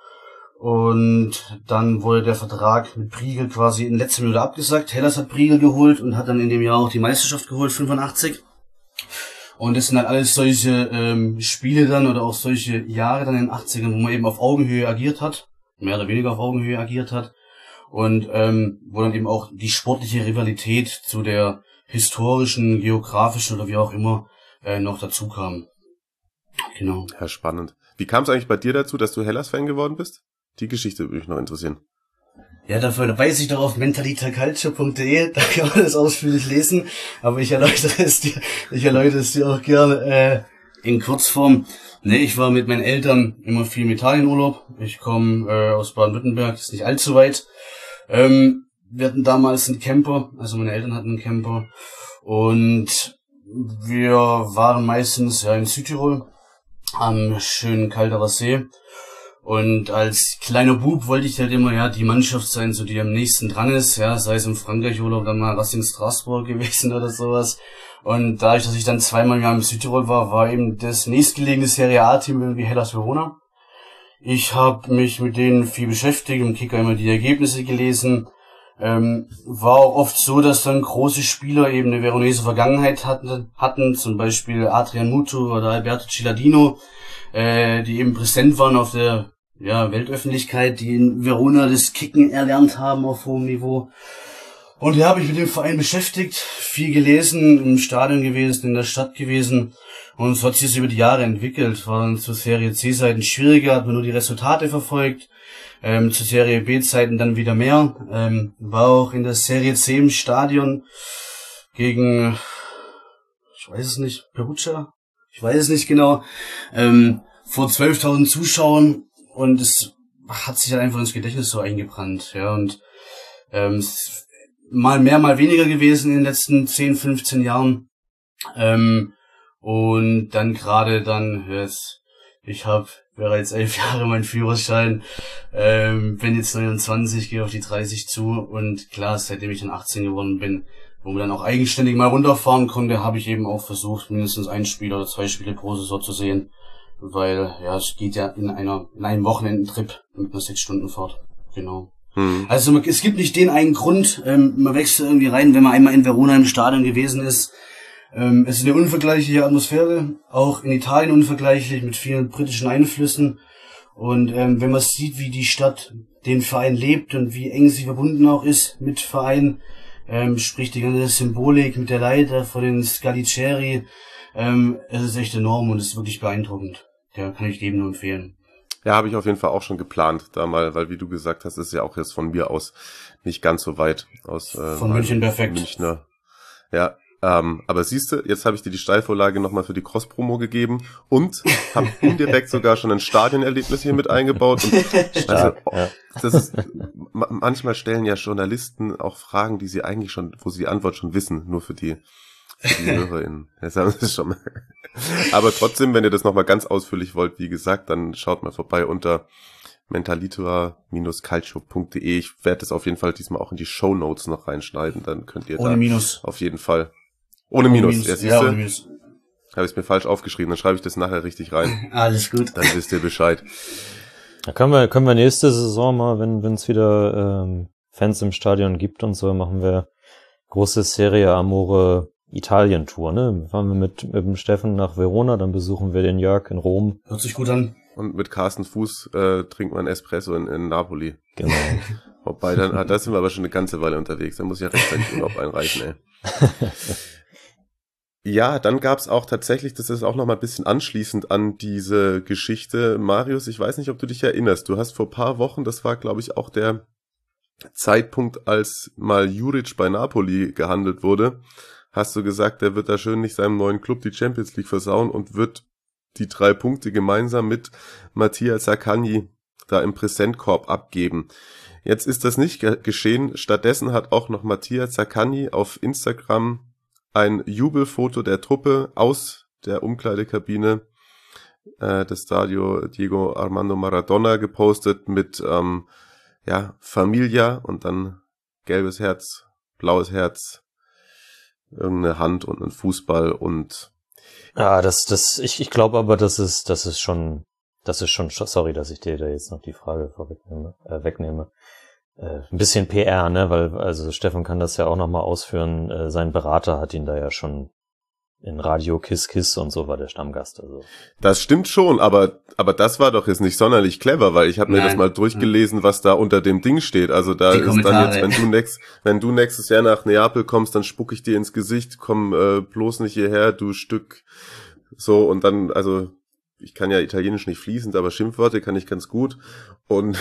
Und dann wurde der Vertrag mit Briegel quasi in letzter Minute abgesagt. Hellas hat Briegel geholt und hat dann in dem Jahr auch die Meisterschaft geholt, fünfundachtzig. Und das sind halt alles solche ähm, Spiele dann oder auch solche Jahre dann in den achtzigern, wo man eben auf Augenhöhe agiert hat, mehr oder weniger auf Augenhöhe agiert hat. Und ähm, wo dann eben auch die sportliche Rivalität zu der historischen, geografischen oder wie auch immer äh, noch dazu kam. genau. Ja, spannend. Wie kam es eigentlich bei dir dazu, dass du Hellas-Fan geworden bist? Die Geschichte würde mich noch interessieren. Ja, dafür verweise ich doch auf mentaliterculture punkt de, da kann man das ausführlich lesen, aber ich erläutere es dir, ich erläutere es dir auch gerne äh, in Kurzform. Nee, ich war mit meinen Eltern immer viel im Italienurlaub. Ich komme äh, aus Baden-Württemberg, ist nicht allzu weit. Ähm, wir hatten damals einen Camper, also meine Eltern hatten einen Camper und wir waren meistens ja in Südtirol am schönen Calderer See. Und als kleiner Bub wollte ich halt immer ja die Mannschaft sein, so die am nächsten dran ist, ja, sei es im Frankreich-Urlaub dann mal Racing Strasbourg gewesen oder sowas. Und dadurch, dass ich dann zweimal im Jahr im Südtirol war, war eben das nächstgelegene Serie A-Team irgendwie Hellas Verona. Ich habe mich mit denen viel beschäftigt, im Kicker immer die Ergebnisse gelesen. Ähm, war auch oft so, dass dann große Spieler eben eine veronese Vergangenheit hatten, hatten zum Beispiel Adrian Mutu oder Alberto Ciladino, äh, die eben präsent waren auf der ja, Weltöffentlichkeit, die in Verona das Kicken erlernt haben auf hohem Niveau. Und ja, habe ich mit dem Verein beschäftigt, viel gelesen, im Stadion gewesen, in der Stadt gewesen. Und so hat sich das über die Jahre entwickelt. War dann zur Serie C-Zeiten schwieriger, hat man nur die Resultate verfolgt. Ähm, zur Serie B-Zeiten dann wieder mehr. Ähm, war auch in der Serie C im Stadion gegen, ich weiß es nicht, Perugia? Ich weiß es nicht genau. Ähm, vor zwölftausend Zuschauern. Und es hat sich halt einfach ins Gedächtnis so eingebrannt. Ja, und ähm, es mal mehr, mal weniger gewesen in den letzten zehn, fünfzehn Jahren. Ähm, und dann gerade dann, jetzt, ich habe bereits elf Jahre meinen Führerschein, ähm, bin jetzt neunundzwanzig, gehe auf die dreißig zu und klar, seitdem ich dann achtzehn geworden bin, wo man dann auch eigenständig mal runterfahren konnte, habe ich eben auch versucht, mindestens ein Spiel oder zwei Spiele pro Saison zu sehen, weil ja, es geht ja in einer in einem Wochenendentrip mit einer sechs Stunden Fahrt, genau. Hm. Also man, es gibt nicht den einen Grund, ähm, man wechselt irgendwie rein, wenn man einmal in Verona im Stadion gewesen ist. Ähm, es ist eine unvergleichliche Atmosphäre, auch in Italien unvergleichlich, mit vielen britischen Einflüssen. Und ähm, wenn man sieht, wie die Stadt den Verein lebt und wie eng sie verbunden auch ist mit Verein, ähm, sprich die ganze Symbolik mit der Leiter von den Scalicieri, ähm, es ist echt enorm und es ist wirklich beeindruckend. Ja, kann ich jedem nur empfehlen. Ja, habe ich auf jeden Fall auch schon geplant, da mal, weil wie du gesagt hast, ist ja auch jetzt von mir aus nicht ganz so weit aus. Äh, von München perfekt. Münchner. Ja, ähm, aber siehst du, jetzt habe ich dir die Steilvorlage nochmal für die Cross-Promo gegeben und habe indirekt sogar schon ein Stadionerlebnis hier mit eingebaut. Und also, ja. das ist, manchmal stellen ja Journalisten auch Fragen, die sie eigentlich schon, wo sie die Antwort schon wissen, nur für die, für die HörerInnen. Jetzt haben sie es schon mal. Aber trotzdem, wenn ihr das nochmal ganz ausführlich wollt, wie gesagt, dann schaut mal vorbei unter mentaliter Calcio punkt de. Ich werde das auf jeden Fall diesmal auch in die Shownotes noch reinschneiden, dann könnt ihr ohne da Minus. Auf jeden Fall. Ohne, ohne Minus. Minus. Ja, ja, ohne Minus. Habe ich es mir falsch aufgeschrieben, dann schreibe ich das nachher richtig rein. Alles gut. Dann wisst ihr Bescheid. Da können wir, können wir nächste Saison mal, wenn wenn es wieder ähm, Fans im Stadion gibt und so, machen wir große Serie Amore Italien-Tour, ne? Fahren wir mit, mit dem Steffen nach Verona, dann besuchen wir den Jörg in Rom. Hört sich gut an. Und mit Carsten Fuß äh, trinkt man Espresso in, in Napoli. Genau. Wobei, dann, ah, da sind wir aber schon eine ganze Weile unterwegs. Da muss ich ja rechtzeitig Urlaub einreichen, ey. Ja, dann gab's auch tatsächlich, das ist auch noch mal ein bisschen anschließend an diese Geschichte. Marius, ich weiß nicht, ob du dich erinnerst. Du hast vor paar Wochen, das war, glaube ich, auch der Zeitpunkt, als mal Juric bei Napoli gehandelt wurde, hast du gesagt, der wird da schön nicht seinem neuen Club die Champions League versauen und wird die drei Punkte gemeinsam mit Mattia Zaccagni da im Präsentkorb abgeben. Jetzt ist das nicht ge- geschehen. Stattdessen hat auch noch Mattia Zaccagni auf Instagram ein Jubelfoto der Truppe aus der Umkleidekabine äh, des Stadio Diego Armando Maradona gepostet mit ähm, ja Familia und dann gelbes Herz, blaues Herz, irgendeine Hand und ein Fußball und ja, das, das, ich, ich glaube aber, das ist, das ist schon, das ist schon, sorry, dass ich dir da jetzt noch die Frage vorwegnehme, äh, wegnehme. Äh, ein bisschen P R, ne, weil, also Steffen kann das ja auch nochmal ausführen, äh, sein Berater hat ihn da ja schon in Radio Kiss Kiss und so war der Stammgast, also. Das stimmt schon, aber, aber das war doch jetzt nicht sonderlich clever, weil ich habe mir das mal durchgelesen, was da unter dem Ding steht. Also da die ist Kommentare. dann jetzt, wenn du nächst, wenn du nächstes Jahr nach Neapel kommst, dann spuck ich dir ins Gesicht, komm äh, bloß nicht hierher, du Stück, so und dann, also ich kann ja Italienisch nicht fließend, aber Schimpfwörter kann ich ganz gut. Und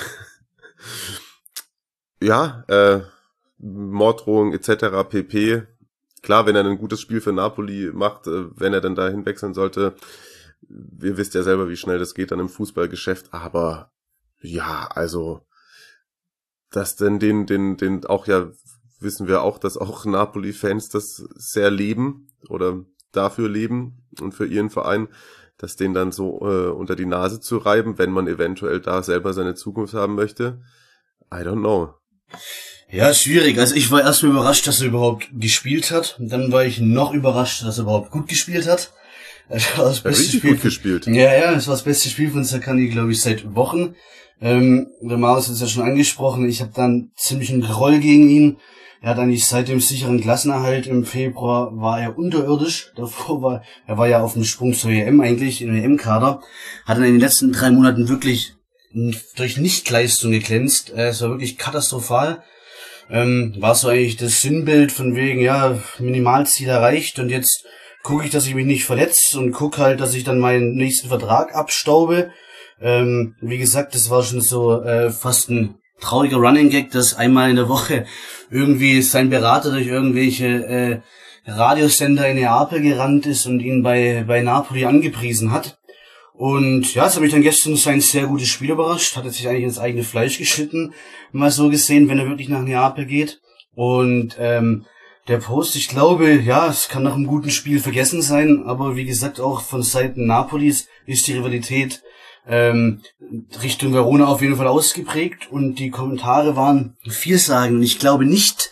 ja, äh, Morddrohung et cetera pp. Klar, wenn er ein gutes Spiel für Napoli macht, äh, wenn er dann dahin wechseln sollte, ihr wisst ja selber, wie schnell das geht dann im Fußballgeschäft, aber ja, also dass denn den, den, den auch ja, wissen wir auch, dass auch Napoli-Fans das sehr leben oder dafür leben und für ihren Verein, dass den dann so äh, unter die Nase zu reiben, wenn man eventuell da selber seine Zukunft haben möchte. I don't know. Ja, schwierig. Also ich war erstmal überrascht, dass er überhaupt gespielt hat. Und dann war ich noch überrascht, dass er überhaupt gut gespielt hat. Das war das beste richtig Spiel gut gespielt. Ja, ja, das war das beste Spiel von Zaccagni, glaube ich, seit Wochen. Ähm, der Marius hat es ja schon angesprochen. Ich habe dann ziemlich einen Groll gegen ihn. Er hat eigentlich seit dem sicheren Klassenerhalt im Februar war er unterirdisch. Davor war, er war ja auf dem Sprung zur E M eigentlich, in den E M-Kader. Hat dann in den letzten drei Monaten wirklich durch Nichtleistung geglänzt. Es war wirklich katastrophal. Ähm, war so eigentlich das Sinnbild von wegen, ja, Minimalziel erreicht und jetzt gucke ich, dass ich mich nicht verletze und gucke halt, dass ich dann meinen nächsten Vertrag abstaube. Ähm, wie gesagt, das war schon so äh, fast ein trauriger Running Gag, dass einmal in der Woche irgendwie sein Berater durch irgendwelche äh, Radiosender in Neapel gerannt ist und ihn bei bei Napoli angepriesen hat. Und ja, das habe ich dann gestern sein sehr gutes Spiel überrascht, hat er sich eigentlich ins eigene Fleisch geschnitten, mal so gesehen, wenn er wirklich nach Neapel geht. Und ähm, der Post, ich glaube, ja, es kann nach einem guten Spiel vergessen sein, aber wie gesagt, auch von Seiten Napolis ist die Rivalität ähm, Richtung Verona auf jeden Fall ausgeprägt und die Kommentare waren vielsagend und ich glaube nicht,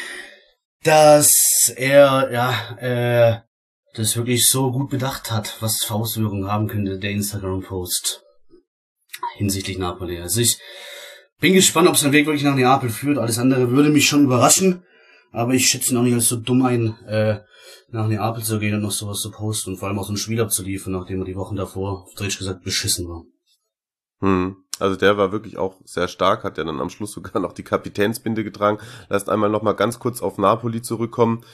dass er ja äh, das wirklich so gut bedacht hat, was für Auswirkungen haben könnte, der Instagram-Post hinsichtlich Napoli. Also ich bin gespannt, ob es den Weg wirklich nach Neapel führt. Alles andere würde mich schon überraschen, aber ich schätze ihn auch nicht als so dumm ein, äh, nach Neapel zu gehen und noch sowas zu posten und vor allem auch so ein Spiel abzuliefern, nachdem er die Wochen davor, auf Deutsch gesagt, beschissen war. Hm. Also der war wirklich auch sehr stark, hat ja dann am Schluss sogar noch die Kapitänsbinde getragen. Lasst einmal noch mal ganz kurz auf Napoli zurückkommen.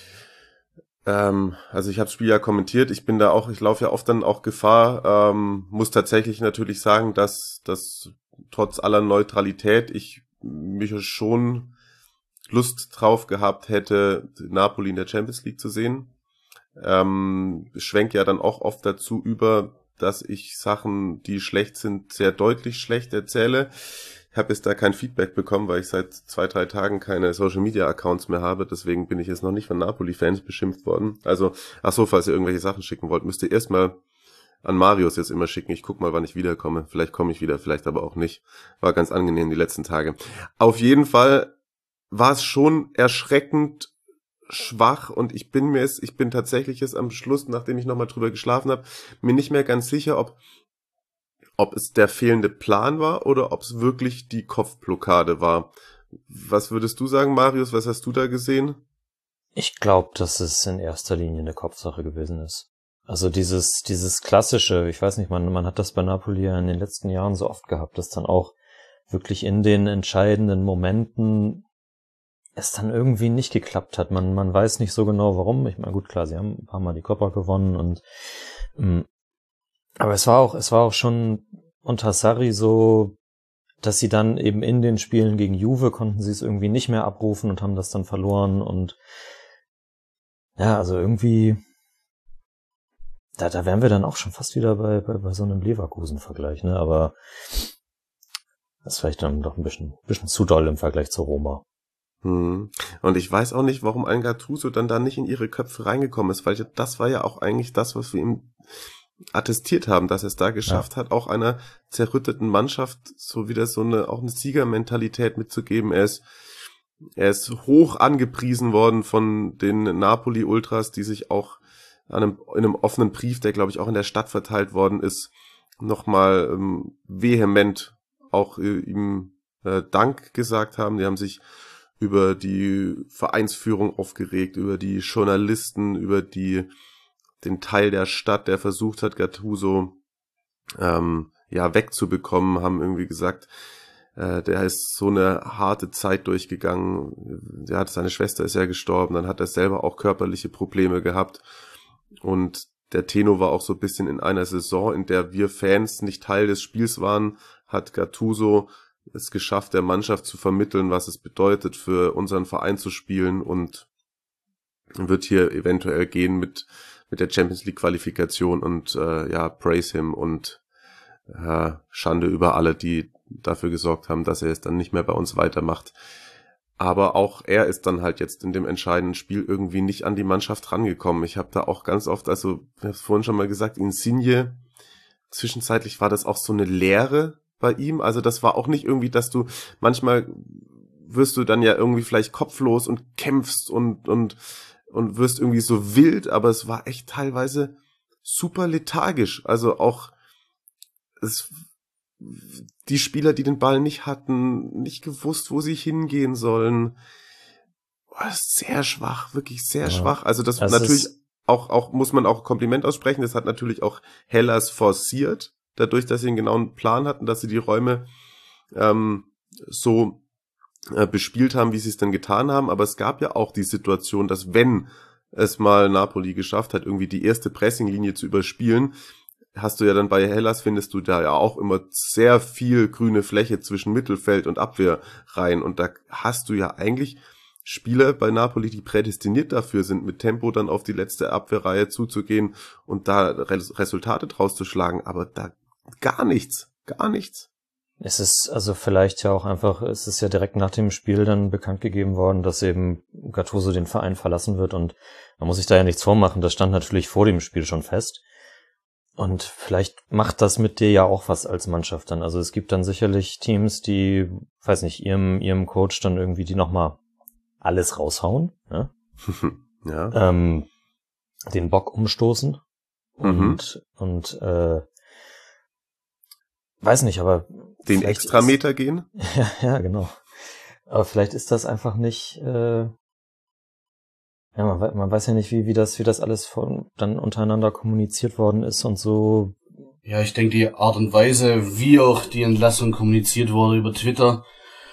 Ähm, also ich habe das Spiel ja kommentiert, ich bin da auch, ich laufe ja oft dann auch Gefahr, ähm, muss tatsächlich natürlich sagen, dass, dass trotz aller Neutralität ich mich schon Lust drauf gehabt hätte, Napoli in der Champions League zu sehen. Ähm, schwenk ja dann auch oft dazu über, dass ich Sachen, die schlecht sind, sehr deutlich schlecht erzähle. Ich habe jetzt da kein Feedback bekommen, weil ich seit zwei, drei Tagen keine Social-Media-Accounts mehr habe. Deswegen bin ich jetzt noch nicht von Napoli-Fans beschimpft worden. Also, ach so, falls ihr irgendwelche Sachen schicken wollt, müsst ihr erstmal an Marius jetzt immer schicken. Ich guck mal, wann ich wiederkomme. Vielleicht komme ich wieder, vielleicht aber auch nicht. War ganz angenehm die letzten Tage. Auf jeden Fall war es schon erschreckend schwach und ich bin mir es, ich bin tatsächlich jetzt am Schluss, nachdem ich nochmal drüber geschlafen habe, mir nicht mehr ganz sicher, ob ob es der fehlende Plan war oder ob es wirklich die Kopfblockade war. Was würdest du sagen, Marius? Was hast du da gesehen? Ich glaube, dass es in erster Linie eine Kopfsache gewesen ist. Also dieses dieses klassische, ich weiß nicht, man man hat das bei Napoli ja in den letzten Jahren so oft gehabt, dass dann auch wirklich in den entscheidenden Momenten es dann irgendwie nicht geklappt hat. Man man weiß nicht so genau, warum. Ich meine, gut, klar, sie haben ein paar Mal die Coppa gewonnen und mh, aber es war auch, es war auch schon unter Sarri so, dass sie dann eben in den Spielen gegen Juve konnten sie es irgendwie nicht mehr abrufen und haben das dann verloren und ja, also irgendwie, da, da wären wir dann auch schon fast wieder bei, bei, bei so einem Leverkusen-Vergleich, ne, aber das ist vielleicht dann doch ein bisschen, bisschen zu doll im Vergleich zu Roma. Hm. Und ich weiß auch nicht, warum ein Gattuso dann da nicht in ihre Köpfe reingekommen ist, weil das war ja auch eigentlich das, was wir ihm attestiert haben, dass er es da geschafft ja. hat, auch einer zerrütteten Mannschaft so wieder so eine, auch eine Siegermentalität mitzugeben. Er ist, er ist hoch angepriesen worden von den Napoli-Ultras, die sich auch an einem, in einem offenen Brief, der glaube ich auch in der Stadt verteilt worden ist, nochmal ähm, vehement auch äh, ihm äh, Dank gesagt haben. Die haben sich über die Vereinsführung aufgeregt, über die Journalisten, über die den Teil der Stadt, der versucht hat, Gattuso ähm, ja wegzubekommen, haben irgendwie gesagt, äh, der ist so eine harte Zeit durchgegangen. Der hat, seine Schwester ist ja gestorben, dann hat er selber auch körperliche Probleme gehabt und der Tenor war auch so ein bisschen in einer Saison, in der wir Fans nicht Teil des Spiels waren, hat Gattuso es geschafft, der Mannschaft zu vermitteln, was es bedeutet, für unseren Verein zu spielen, und wird hier eventuell gehen mit mit der Champions League Qualifikation, und äh, ja, praise him und äh, Schande über alle, die dafür gesorgt haben, dass er es dann nicht mehr bei uns weitermacht. Aber auch er ist dann halt jetzt in dem entscheidenden Spiel irgendwie nicht an die Mannschaft rangekommen. Ich habe da auch ganz oft, also ich habe es vorhin schon mal gesagt, Insigne, zwischenzeitlich war das auch so eine Leere bei ihm. Also das war auch nicht irgendwie, dass du, manchmal wirst du dann ja irgendwie vielleicht kopflos und kämpfst und und und wirst irgendwie so wild, aber es war echt teilweise super lethargisch. Also auch es die Spieler, die den Ball nicht hatten, nicht gewusst, wo sie hingehen sollen. Boah, sehr schwach, wirklich sehr ja. schwach. Also das, das natürlich auch, auch, muss man auch Kompliment aussprechen, das hat natürlich auch Hellas forciert, dadurch, dass sie einen genauen Plan hatten, dass sie die Räume ähm, so äh, bespielt haben, wie sie es denn getan haben. Aber es gab ja auch die Situation, dass wenn es mal Napoli geschafft hat, irgendwie die erste Pressinglinie zu überspielen, hast du ja dann bei Hellas, findest du da ja auch immer sehr viel grüne Fläche zwischen Mittelfeld und Abwehr rein. Und da hast du ja eigentlich Spieler bei Napoli, die prädestiniert dafür sind, mit Tempo dann auf die letzte Abwehrreihe zuzugehen und da Res- Resultate draus zu schlagen. Aber da gar nichts, gar nichts. Es ist also vielleicht ja auch einfach, es ist ja direkt nach dem Spiel dann bekannt gegeben worden, dass eben Gattuso den Verein verlassen wird, und man muss sich da ja nichts vormachen. Das stand natürlich vor dem Spiel schon fest. Und vielleicht macht das mit dir ja auch was als Mannschaft dann. Also es gibt dann sicherlich Teams, die, weiß nicht, ihrem ihrem Coach dann irgendwie die nochmal alles raushauen, ne? ja. ähm, den Bock umstoßen und mhm. und äh, weiß nicht, aber den Extrameter ist, gehen? ja, ja, genau. Aber vielleicht ist das einfach nicht. Äh, Ja, man, man weiß ja nicht, wie, wie das, wie das alles von, dann untereinander kommuniziert worden ist und so. Ja, ich denke, die Art und Weise, wie auch die Entlassung kommuniziert wurde über Twitter,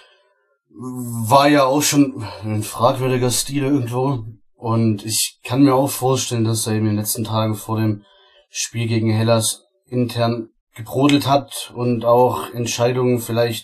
war ja auch schon ein fragwürdiger Stil irgendwo. Und ich kann mir auch vorstellen, dass er eben in den letzten Tagen vor dem Spiel gegen Hellas intern gebrodelt hat und auch Entscheidungen vielleicht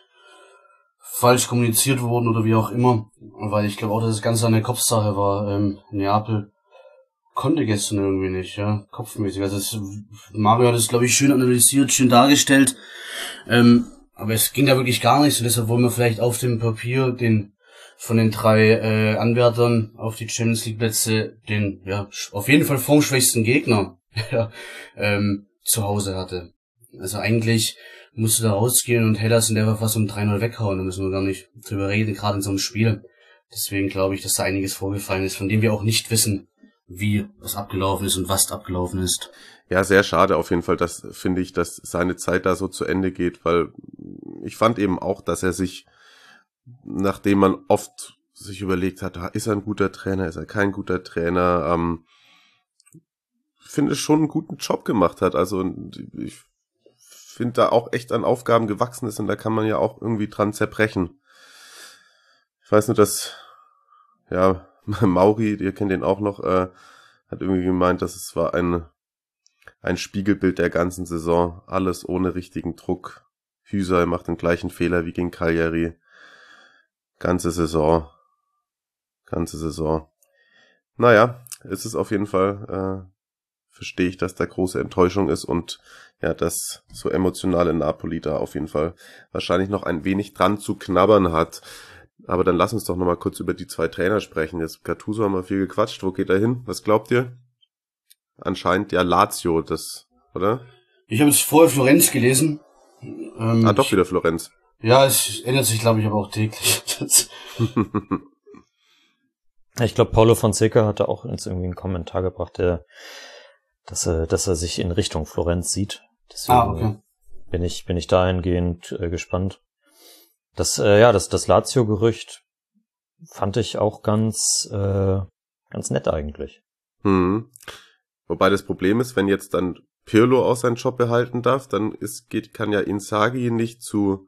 falsch kommuniziert wurden oder wie auch immer, weil ich glaube auch, dass das Ganze eine Kopfsache war. Ähm, Neapel konnte gestern irgendwie nicht, ja, kopfmäßig. Also es, Mario hat es, glaube ich, schön analysiert, schön dargestellt, ähm, aber es ging da wirklich gar nichts, und deshalb wollen wir vielleicht auf dem Papier den von den drei äh, Anwärtern auf die Champions League Plätze den, ja, auf jeden Fall formschwächsten Gegner ja, ähm, zu Hause hatte. Also eigentlich musst du da rausgehen und Hellas in der Verfassung drei null weghauen, da müssen wir gar nicht drüber reden, gerade in so einem Spiel. Deswegen glaube ich, dass da einiges vorgefallen ist, von dem wir auch nicht wissen, wie es abgelaufen ist und was abgelaufen ist. Ja, sehr schade auf jeden Fall, dass, finde ich, dass seine Zeit da so zu Ende geht, weil ich fand eben auch, dass er sich, nachdem man oft sich überlegt hat, ist er ein guter Trainer, ist er kein guter Trainer, ähm, finde schon einen guten Job gemacht hat. Also ich finde da auch echt an Aufgaben gewachsen ist, und da kann man ja auch irgendwie dran zerbrechen. Ich weiß nur, dass ja Mauri, ihr kennt den auch noch, äh, hat irgendwie gemeint, dass es war ein ein Spiegelbild der ganzen Saison. Alles ohne richtigen Druck. Hüser macht den gleichen Fehler wie gegen Cagliari. Ganze Saison. Ganze Saison. Naja, es ist auf jeden Fall, äh, verstehe ich, dass da große Enttäuschung ist, und ja, dass so emotionale Napoli da auf jeden Fall wahrscheinlich noch ein wenig dran zu knabbern hat. Aber dann lass uns doch nochmal kurz über die zwei Trainer sprechen. Jetzt Gattuso haben wir viel gequatscht. Wo geht er hin? Was glaubt ihr? Anscheinend ja Lazio, das, oder? Ich habe jetzt vorher Florenz gelesen. Ähm, ah, doch wieder Florenz. Ja, es ändert sich, glaube ich, aber auch täglich. Ich glaube, Paulo Fonseca hatte auch uns irgendwie einen Kommentar gebracht, der, dass er, dass er sich in Richtung Florenz sieht. Deswegen ah, okay. bin ich, bin ich dahingehend äh, gespannt. Das, äh, ja, das, das Lazio-Gerücht fand ich auch ganz, äh, ganz nett eigentlich. Hm. Wobei das Problem ist, wenn jetzt dann Pirlo auch seinen Job behalten darf, dann ist, geht, kann ja Inzaghi nicht zu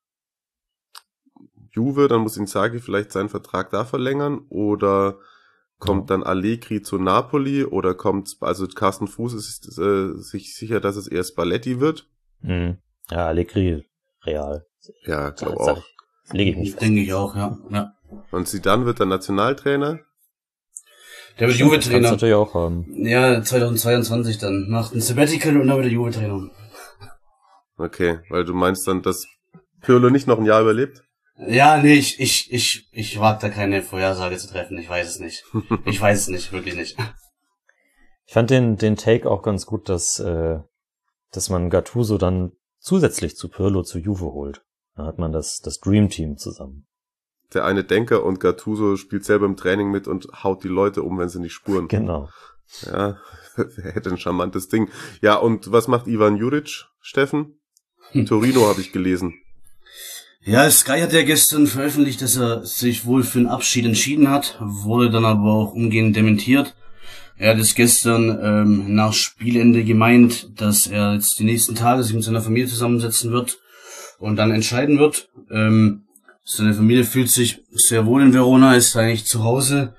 Juve, dann muss Inzaghi vielleicht seinen Vertrag da verlängern, oder Kommt dann Allegri zu Napoli oder kommt, also Carsten Fuß ist äh, sich sicher, dass es eher Spalletti wird? Mhm. Ja, Allegri, Real. Ja, glaube auch. Lege ich mich fest. Denke ich auch, ja. ja. Und Zidane wird dann Nationaltrainer? Der wird Stimmt, das Juve-Trainer. kannst du natürlich auch haben. Ja, zweitausendzweiundzwanzig dann. Macht ein Sabbatical und dann wird er Juve-Trainer. Okay, weil du meinst dann, dass Pirlo nicht noch ein Jahr überlebt? Ja, nee, ich, ich, ich, ich wage da keine Vorhersage zu treffen. Ich weiß es nicht. Ich weiß es nicht, wirklich nicht. Ich fand den, den Take auch ganz gut, dass, äh, dass man Gattuso dann zusätzlich zu Pirlo zu Juve holt. Dann hat man das, das Dream Team zusammen. Der eine Denker und Gattuso spielt selber im Training mit und haut die Leute um, wenn sie nicht spuren. Genau. Ja, er hätte ein charmantes Ding. Ja, und was macht Ivan Juric, Steffen? Torino habe ich gelesen. Ja, Sky hat ja gestern veröffentlicht, dass er sich wohl für einen Abschied entschieden hat, wurde dann aber auch umgehend dementiert. Er hat es gestern ähm, nach Spielende gemeint, dass er jetzt die nächsten Tage sich mit seiner Familie zusammensetzen wird und dann entscheiden wird. Ähm, seine Familie fühlt sich sehr wohl in Verona, ist eigentlich zu Hause.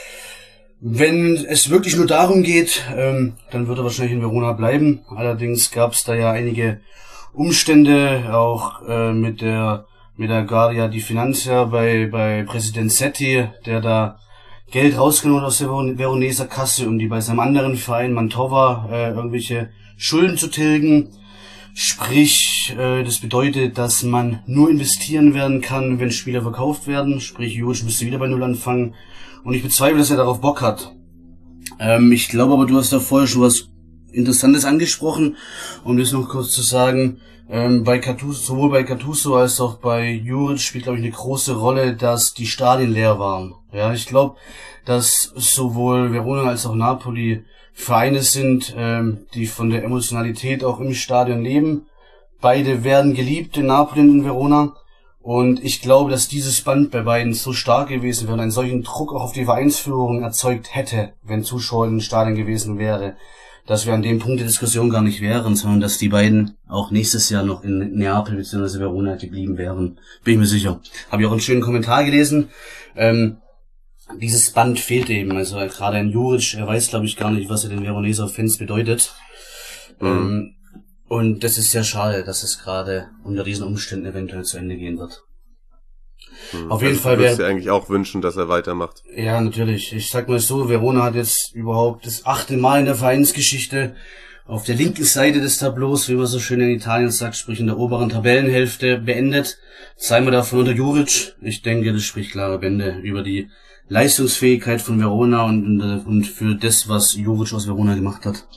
Wenn es wirklich nur darum geht, ähm, dann wird er wahrscheinlich in Verona bleiben. Allerdings gab es da ja einige Umstände, auch äh, mit der mit der Guardia di Finanza bei bei Präsident Setti, der da Geld rausgenommen hat aus der Veroneser Kasse, um die bei seinem anderen Verein Mantova äh, irgendwelche Schulden zu tilgen. Sprich, äh, das bedeutet, dass man nur investieren werden kann, wenn Spieler verkauft werden. Sprich, Juric müsste wieder bei Null anfangen. Und ich bezweifle, dass er darauf Bock hat. Ähm, ich glaube aber, du hast da vorher schon was Interessantes angesprochen, um das noch kurz zu sagen. Ähm, bei Gattuso, sowohl bei Gattuso als auch bei Juric spielt, glaube ich, eine große Rolle, dass die Stadien leer waren. Ja, ich glaube, dass sowohl Verona als auch Napoli Vereine sind, ähm, die von der Emotionalität auch im Stadion leben. Beide werden geliebt in Napoli und in Verona. Und ich glaube, dass dieses Band bei beiden so stark gewesen wäre und einen solchen Druck auch auf die Vereinsführung erzeugt hätte, wenn Zuschauer in den Stadien gewesen wäre, dass wir an dem Punkt der Diskussion gar nicht wären, sondern dass die beiden auch nächstes Jahr noch in Neapel bzw. Verona geblieben wären. Bin ich mir sicher. Habe ich auch einen schönen Kommentar gelesen. Ähm, dieses Band fehlt eben. Also gerade ein Juric, er weiß, glaube ich, gar nicht, was er den Veroneser Fans bedeutet. Mhm. Ähm, und das ist sehr schade, dass es gerade unter diesen Umständen eventuell zu Ende gehen wird. Hm. Auf jeden also, Fall wäre... Du würdest wär, dir eigentlich auch wünschen, dass er weitermacht. Ja, natürlich. Ich sag mal so, Verona hat jetzt überhaupt das achte Mal in der Vereinsgeschichte auf der linken Seite des Tableaus, wie man so schön in Italien sagt, sprich in der oberen Tabellenhälfte, beendet. Zweimal davon unter Juric. Ich denke, das spricht klare Bände über die Leistungsfähigkeit von Verona und, und für das, was Juric aus Verona gemacht hat.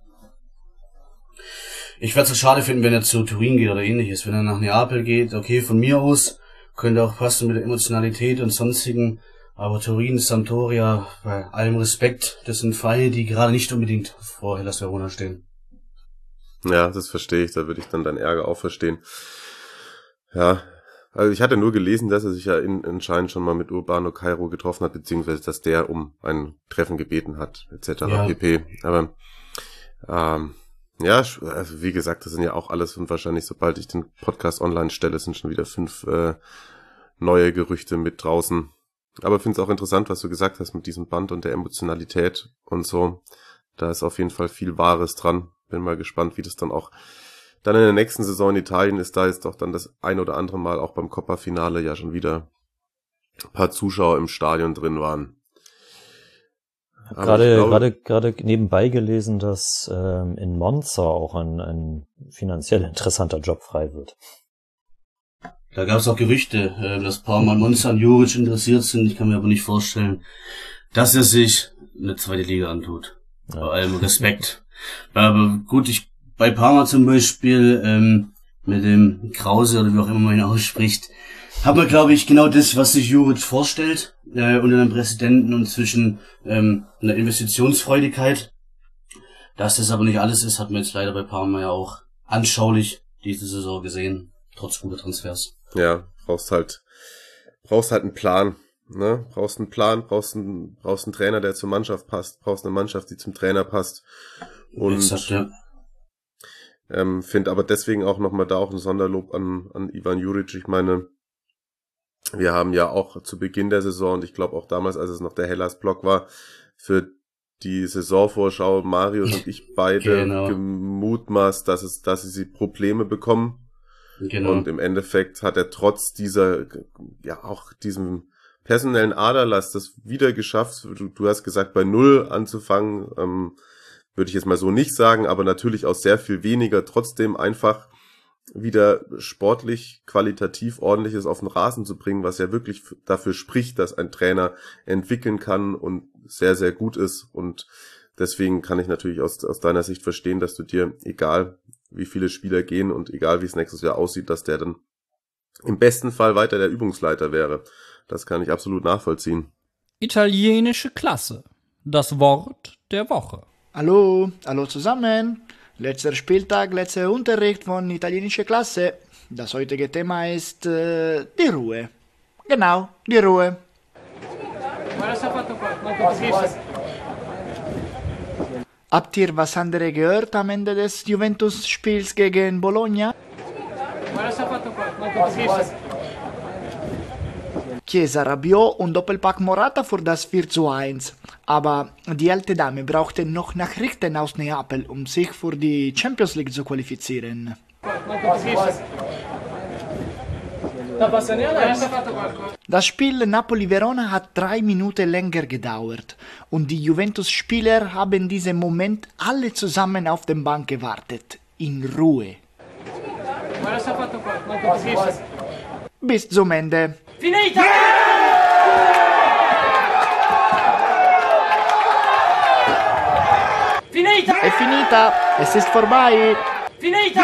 Ich werde es schade finden, wenn er zu Turin geht oder ähnliches. Wenn er nach Neapel geht, okay, von mir aus könnte auch passen mit der Emotionalität und sonstigen. Aber Turin, Sampdoria, bei allem Respekt, das sind Vereine, die gerade nicht unbedingt vor Hellas Verona stehen. Ja, das verstehe ich. Da würde ich dann deinen Ärger auch verstehen. Ja, also ich hatte nur gelesen, dass er sich ja in, anscheinend schon mal mit Urbano Cairo getroffen hat, beziehungsweise dass der um ein Treffen gebeten hat, et cetera Ja. pp. Aber ähm, ja, also wie gesagt, das sind ja auch alles und wahrscheinlich, sobald ich den Podcast online stelle, sind schon wieder fünf äh, neue Gerüchte mit draußen. Aber ich finde es auch interessant, was du gesagt hast mit diesem Band und der Emotionalität und so. Da ist auf jeden Fall viel Wahres dran. Bin mal gespannt, wie das dann auch dann in der nächsten Saison in Italien ist. Da ist doch dann das ein oder andere Mal auch beim Coppa-Finale ja schon wieder ein paar Zuschauer im Stadion drin waren. Aber Gerade, ich glaube- gerade, gerade nebenbei gelesen, dass ähm, in Monza auch ein, ein finanziell interessanter Job frei wird. Da gab es auch Gerüchte, äh, dass Parma und Monza an Juric interessiert sind. Ich kann mir aber nicht vorstellen, dass er sich eine zweite Liga antut. Ja. Bei allem Respekt. Aber gut, ich bei Parma zum Beispiel ähm, mit dem Krause oder wie auch immer man ihn ausspricht, hat man, glaube ich, genau das, was sich Juric vorstellt äh, unter einem Präsidenten und zwischen ähm, einer Investitionsfreudigkeit. Dass das aber nicht alles ist, hat man jetzt leider bei Parma ja auch anschaulich diese Saison gesehen, trotz guter Transfers. Ja, brauchst halt, brauchst halt einen Plan, ne? Brauchst einen Plan, brauchst einen, brauchst einen Trainer, der zur Mannschaft passt, brauchst eine Mannschaft, die zum Trainer passt. Und Exakt, ja. ähm, finde aber deswegen auch nochmal da auch ein Sonderlob an, an Ivan Juric. Ich meine, Wir haben ja auch zu Beginn der Saison, und ich glaube auch damals, als es noch der Hellas-Block war, für die Saisonvorschau, Marius und ich beide genau. gemutmaßt, dass es, dass sie Probleme bekommen. Genau. Und im Endeffekt hat er trotz dieser, ja auch diesem personellen Aderlass das wieder geschafft. Du, du hast gesagt, bei Null anzufangen, ähm, würde ich jetzt mal so nicht sagen, aber natürlich auch sehr viel weniger, trotzdem einfach wieder sportlich, qualitativ Ordentliches auf den Rasen zu bringen, was ja wirklich dafür spricht, dass ein Trainer entwickeln kann und sehr, sehr gut ist. Und deswegen kann ich natürlich aus, aus deiner Sicht verstehen, dass du dir, egal wie viele Spieler gehen und egal wie es nächstes Jahr aussieht, dass der dann im besten Fall weiter der Übungsleiter wäre. Das kann ich absolut nachvollziehen. Italienische Klasse. Das Wort der Woche. Hallo, hallo zusammen. Letzter Spieltag, letzter Unterricht von italienischer Klasse. Das heutige Thema ist äh, die Ruhe. Genau, die Ruhe. Habt ihr was anderes gehört am Ende des Juventus-Spiels gegen Bologna? Chiesa, Rabiot und Doppelpack Morata für das vier zu eins. Aber die alte Dame brauchte noch Nachrichten aus Neapel, um sich für die Champions League zu qualifizieren. Das Spiel Napoli-Verona hat drei Minuten länger gedauert und die Juventus-Spieler haben diesen Moment alle zusammen auf der Bank gewartet, in Ruhe. Bis zum Ende. Finita! Finita! È finita! Es ist vorbei! Finita!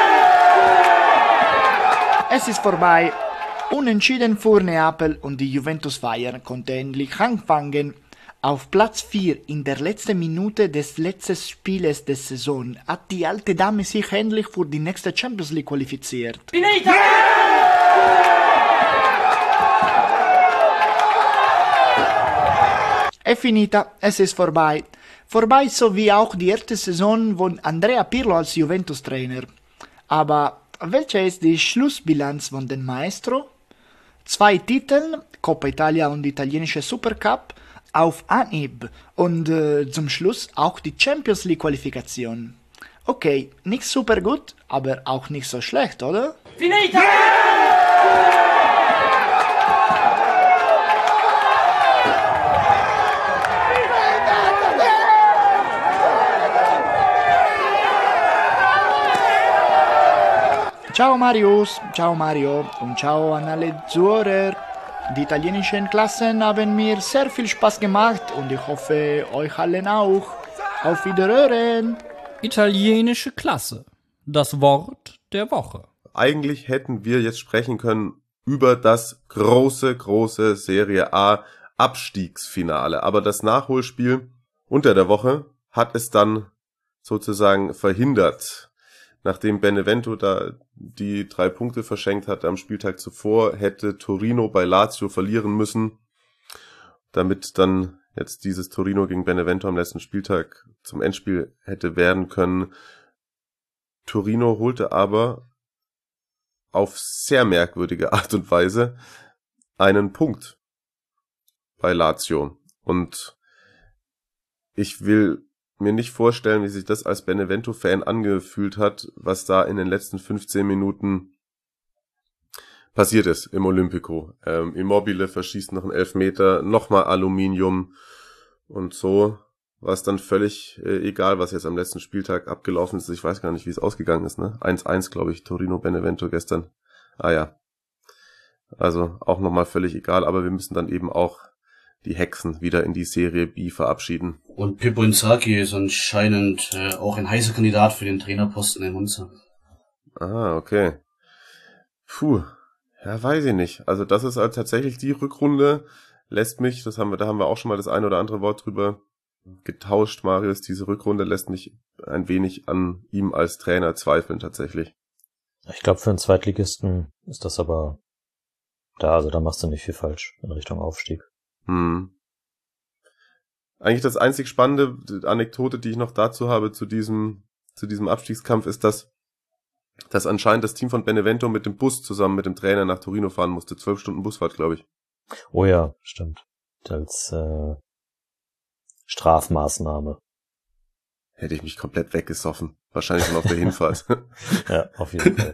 Es ist vorbei! Unentschieden für Neapel und die Juventus-Feier konnte endlich anfangen. Auf Platz vier in der letzten Minute des letzten Spieles der Saison hat die alte Dame sich endlich für die nächste Champions League qualifiziert. Finita! È finita, es ist vorbei. Vorbei so wie auch die erste Saison von Andrea Pirlo als Juventus-Trainer. Aber welche ist die Schlussbilanz von dem Maestro? Zwei Titel, Coppa Italia und italienische Supercup, auf Anhieb und äh, zum Schluss auch die Champions League Qualifikation. Okay, nicht super gut, aber auch nicht so schlecht, oder? Finita! Ciao Marius, ciao Mario und ciao an alle Zuhörer. Die italienischen Klassen haben mir sehr viel Spaß gemacht und ich hoffe, euch allen auch. Auf Wiederhören! Italienische Klasse. Das Wort der Woche. Eigentlich hätten wir jetzt sprechen können über das große, große Serie A Abstiegsfinale. Aber das Nachholspiel unter der Woche hat es dann sozusagen verhindert. Nachdem Benevento da die drei Punkte verschenkt hat am Spieltag zuvor, hätte Torino bei Lazio verlieren müssen, damit dann jetzt dieses Torino gegen Benevento am letzten Spieltag zum Endspiel hätte werden können. Torino holte aber auf sehr merkwürdige Art und Weise einen Punkt bei Lazio. Und ich will mir nicht vorstellen, wie sich das als Benevento-Fan angefühlt hat, was da in den letzten fünfzehn Minuten passiert ist im Olympico. Ähm, Immobile verschießt noch einen Elfmeter, nochmal Aluminium und so war es dann völlig äh, egal, was jetzt am letzten Spieltag abgelaufen ist. Ich weiß gar nicht, wie es ausgegangen ist, ne? eins eins, glaube ich, Torino-Benevento gestern. Ah ja. Also auch nochmal völlig egal, aber wir müssen dann eben auch die Hexen wieder in die Serie B verabschieden. Und Pippo Inzaghi ist anscheinend äh, auch ein heißer Kandidat für den Trainerposten in Monza. Ah, okay. Puh, ja, weiß ich nicht. Also das ist halt tatsächlich die Rückrunde, lässt mich, das haben wir, da haben wir auch schon mal das ein oder andere Wort drüber getauscht, Marius, diese Rückrunde lässt mich ein wenig an ihm als Trainer zweifeln tatsächlich. Ich glaube, für einen Zweitligisten ist das aber da, also da machst du nicht viel falsch in Richtung Aufstieg. Hm. Eigentlich das einzig spannende Anekdote, die ich noch dazu habe zu diesem zu diesem Abstiegskampf, ist, dass dass anscheinend das Team von Benevento mit dem Bus zusammen mit dem Trainer nach Torino fahren musste. Zwölf Stunden Busfahrt, glaube ich. Oh ja, stimmt. Als äh, Strafmaßnahme. Hätte ich mich komplett weggesoffen. Wahrscheinlich schon auf der Hinfahrt. Ja, auf jeden Fall.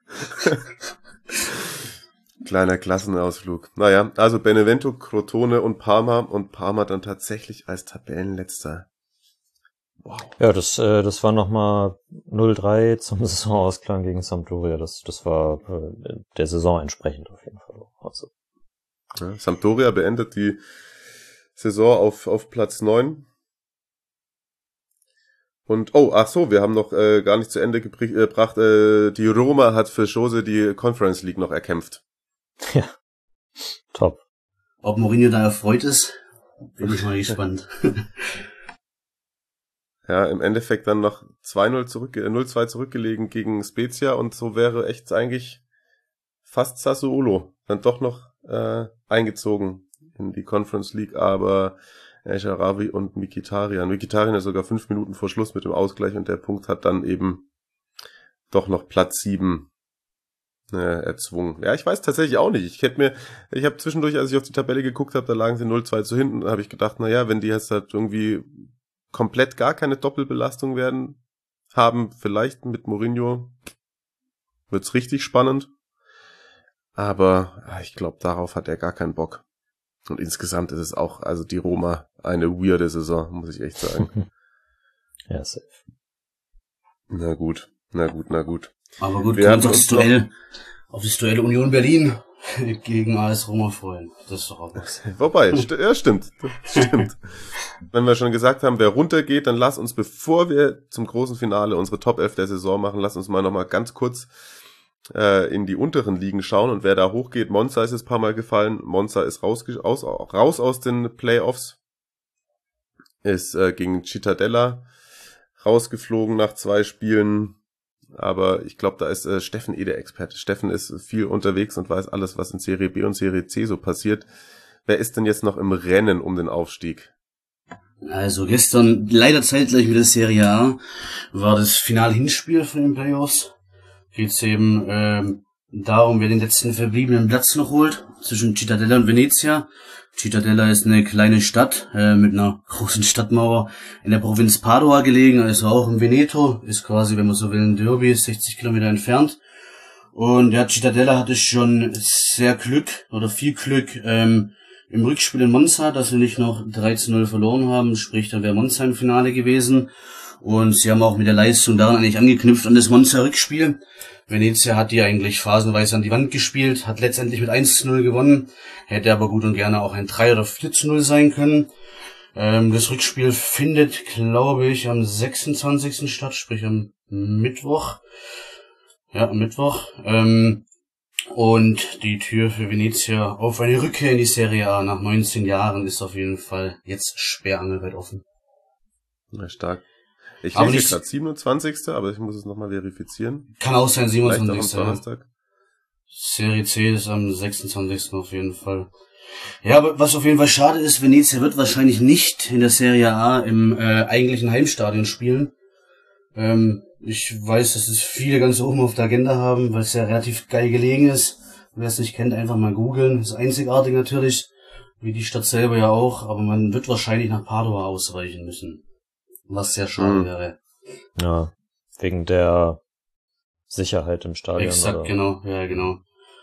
Kleiner Klassenausflug. Naja, also Benevento, Crotone und Parma. Und Parma dann tatsächlich als Tabellenletzter. Wow. Ja, das äh, das war nochmal null drei zum Saisonausklang gegen Sampdoria. Das das war äh, der Saison entsprechend auf jeden Fall. Also. Ja, Sampdoria beendet die Saison auf auf Platz neun. Und, oh, ach so, wir haben noch äh, gar nicht zu Ende gebracht, äh, die Roma hat für Jose die Conference League noch erkämpft. Ja, top. Ob Mourinho da erfreut ist, bin ich mal gespannt. Ja, im Endeffekt dann noch zwei null zurück, null zwei zurückgelegen gegen Spezia und so wäre echt eigentlich fast Sassuolo dann doch noch äh, eingezogen in die Conference League, aber El Shaarawy und Mkhitaryan. Mkhitaryan ist sogar fünf Minuten vor Schluss mit dem Ausgleich und der Punkt hat dann eben doch noch Platz sieben äh, erzwungen. Ja, ich weiß tatsächlich auch nicht. Ich hätte mir, ich habe zwischendurch, als ich auf die Tabelle geguckt habe, da lagen sie null zwei zu hinten, da habe ich gedacht, naja, wenn die jetzt halt irgendwie komplett gar keine Doppelbelastung werden, haben vielleicht mit Mourinho, wird's richtig spannend. Aber ich glaube, darauf hat er gar keinen Bock. Und insgesamt ist es auch, also die Roma, eine weirde Saison, muss ich echt sagen. Ja, safe. Na gut, na gut, na gut. Aber gut, wir können uns auf uns das Duell, auf das Duell Union Berlin gegen A S Roma freuen. Das ist doch auch was. Wobei, st- ja, stimmt, stimmt. Wenn wir schon gesagt haben, wer runtergeht, dann lass uns, bevor wir zum großen Finale unsere Top elf der Saison machen, lass uns mal nochmal ganz kurz äh, in die unteren Ligen schauen und wer da hochgeht. Monza ist es ein paar Mal gefallen. Monza ist raus, aus, raus aus den Playoffs. Ist äh, gegen Cittadella rausgeflogen nach zwei Spielen. Aber ich glaube, da ist äh, Steffen eh der Experte. Steffen ist viel unterwegs und weiß alles, was in Serie B und Serie C so passiert. Wer ist denn jetzt noch im Rennen um den Aufstieg? Also gestern, leider zeitgleich mit der Serie A, war das Final-Hinspiel von den Playoffs. Geht's eben ähm, darum, wer den letzten verbliebenen Platz noch holt, zwischen Cittadella und Venezia. Cittadella ist eine kleine Stadt äh, mit einer großen Stadtmauer in der Provinz Padua gelegen, also auch im Veneto, ist quasi, wenn man so will, ein Derby, ist sechzig Kilometer entfernt. Und ja, Cittadella hatte schon sehr Glück, oder viel Glück, ähm, im Rückspiel in Monza, dass sie nicht noch drei zu null verloren haben, sprich, da wäre Monza im Finale gewesen. Und sie haben auch mit der Leistung daran eigentlich angeknüpft an das Monza-Rückspiel. Venezia hat die eigentlich phasenweise an die Wand gespielt, hat letztendlich mit eins zu null gewonnen, hätte aber gut und gerne auch ein drei oder vier zu null sein können. Ähm, das Rückspiel findet, glaube ich, am sechsundzwanzigsten statt, sprich am Mittwoch. Ja, am Mittwoch. Ähm, und die Tür für Venezia auf eine Rückkehr in die Serie A nach neunzehn Jahren ist auf jeden Fall jetzt sperrangelweit offen. Na, stark. Ich Aber lese nicht- gerade siebenundzwanzigsten aber ich muss es nochmal verifizieren. Kann auch sein, Vielleicht auch am siebenundzwanzigsten Donnerstag. Serie C ist am sechsundzwanzigsten auf jeden Fall. Ja, aber was auf jeden Fall schade ist, Venezia wird wahrscheinlich nicht in der Serie A im äh, eigentlichen Heimstadion spielen. Ähm, ich weiß, dass es viele ganz oben auf der Agenda haben, weil es ja relativ geil gelegen ist. Wer es nicht kennt, einfach mal googeln. Ist einzigartig natürlich, wie die Stadt selber ja auch, aber man wird wahrscheinlich nach Padua ausweichen müssen. Was sehr schade Mhm. wäre. Ja, wegen der Sicherheit im Stadion. Exakt, oder? genau, ja, genau.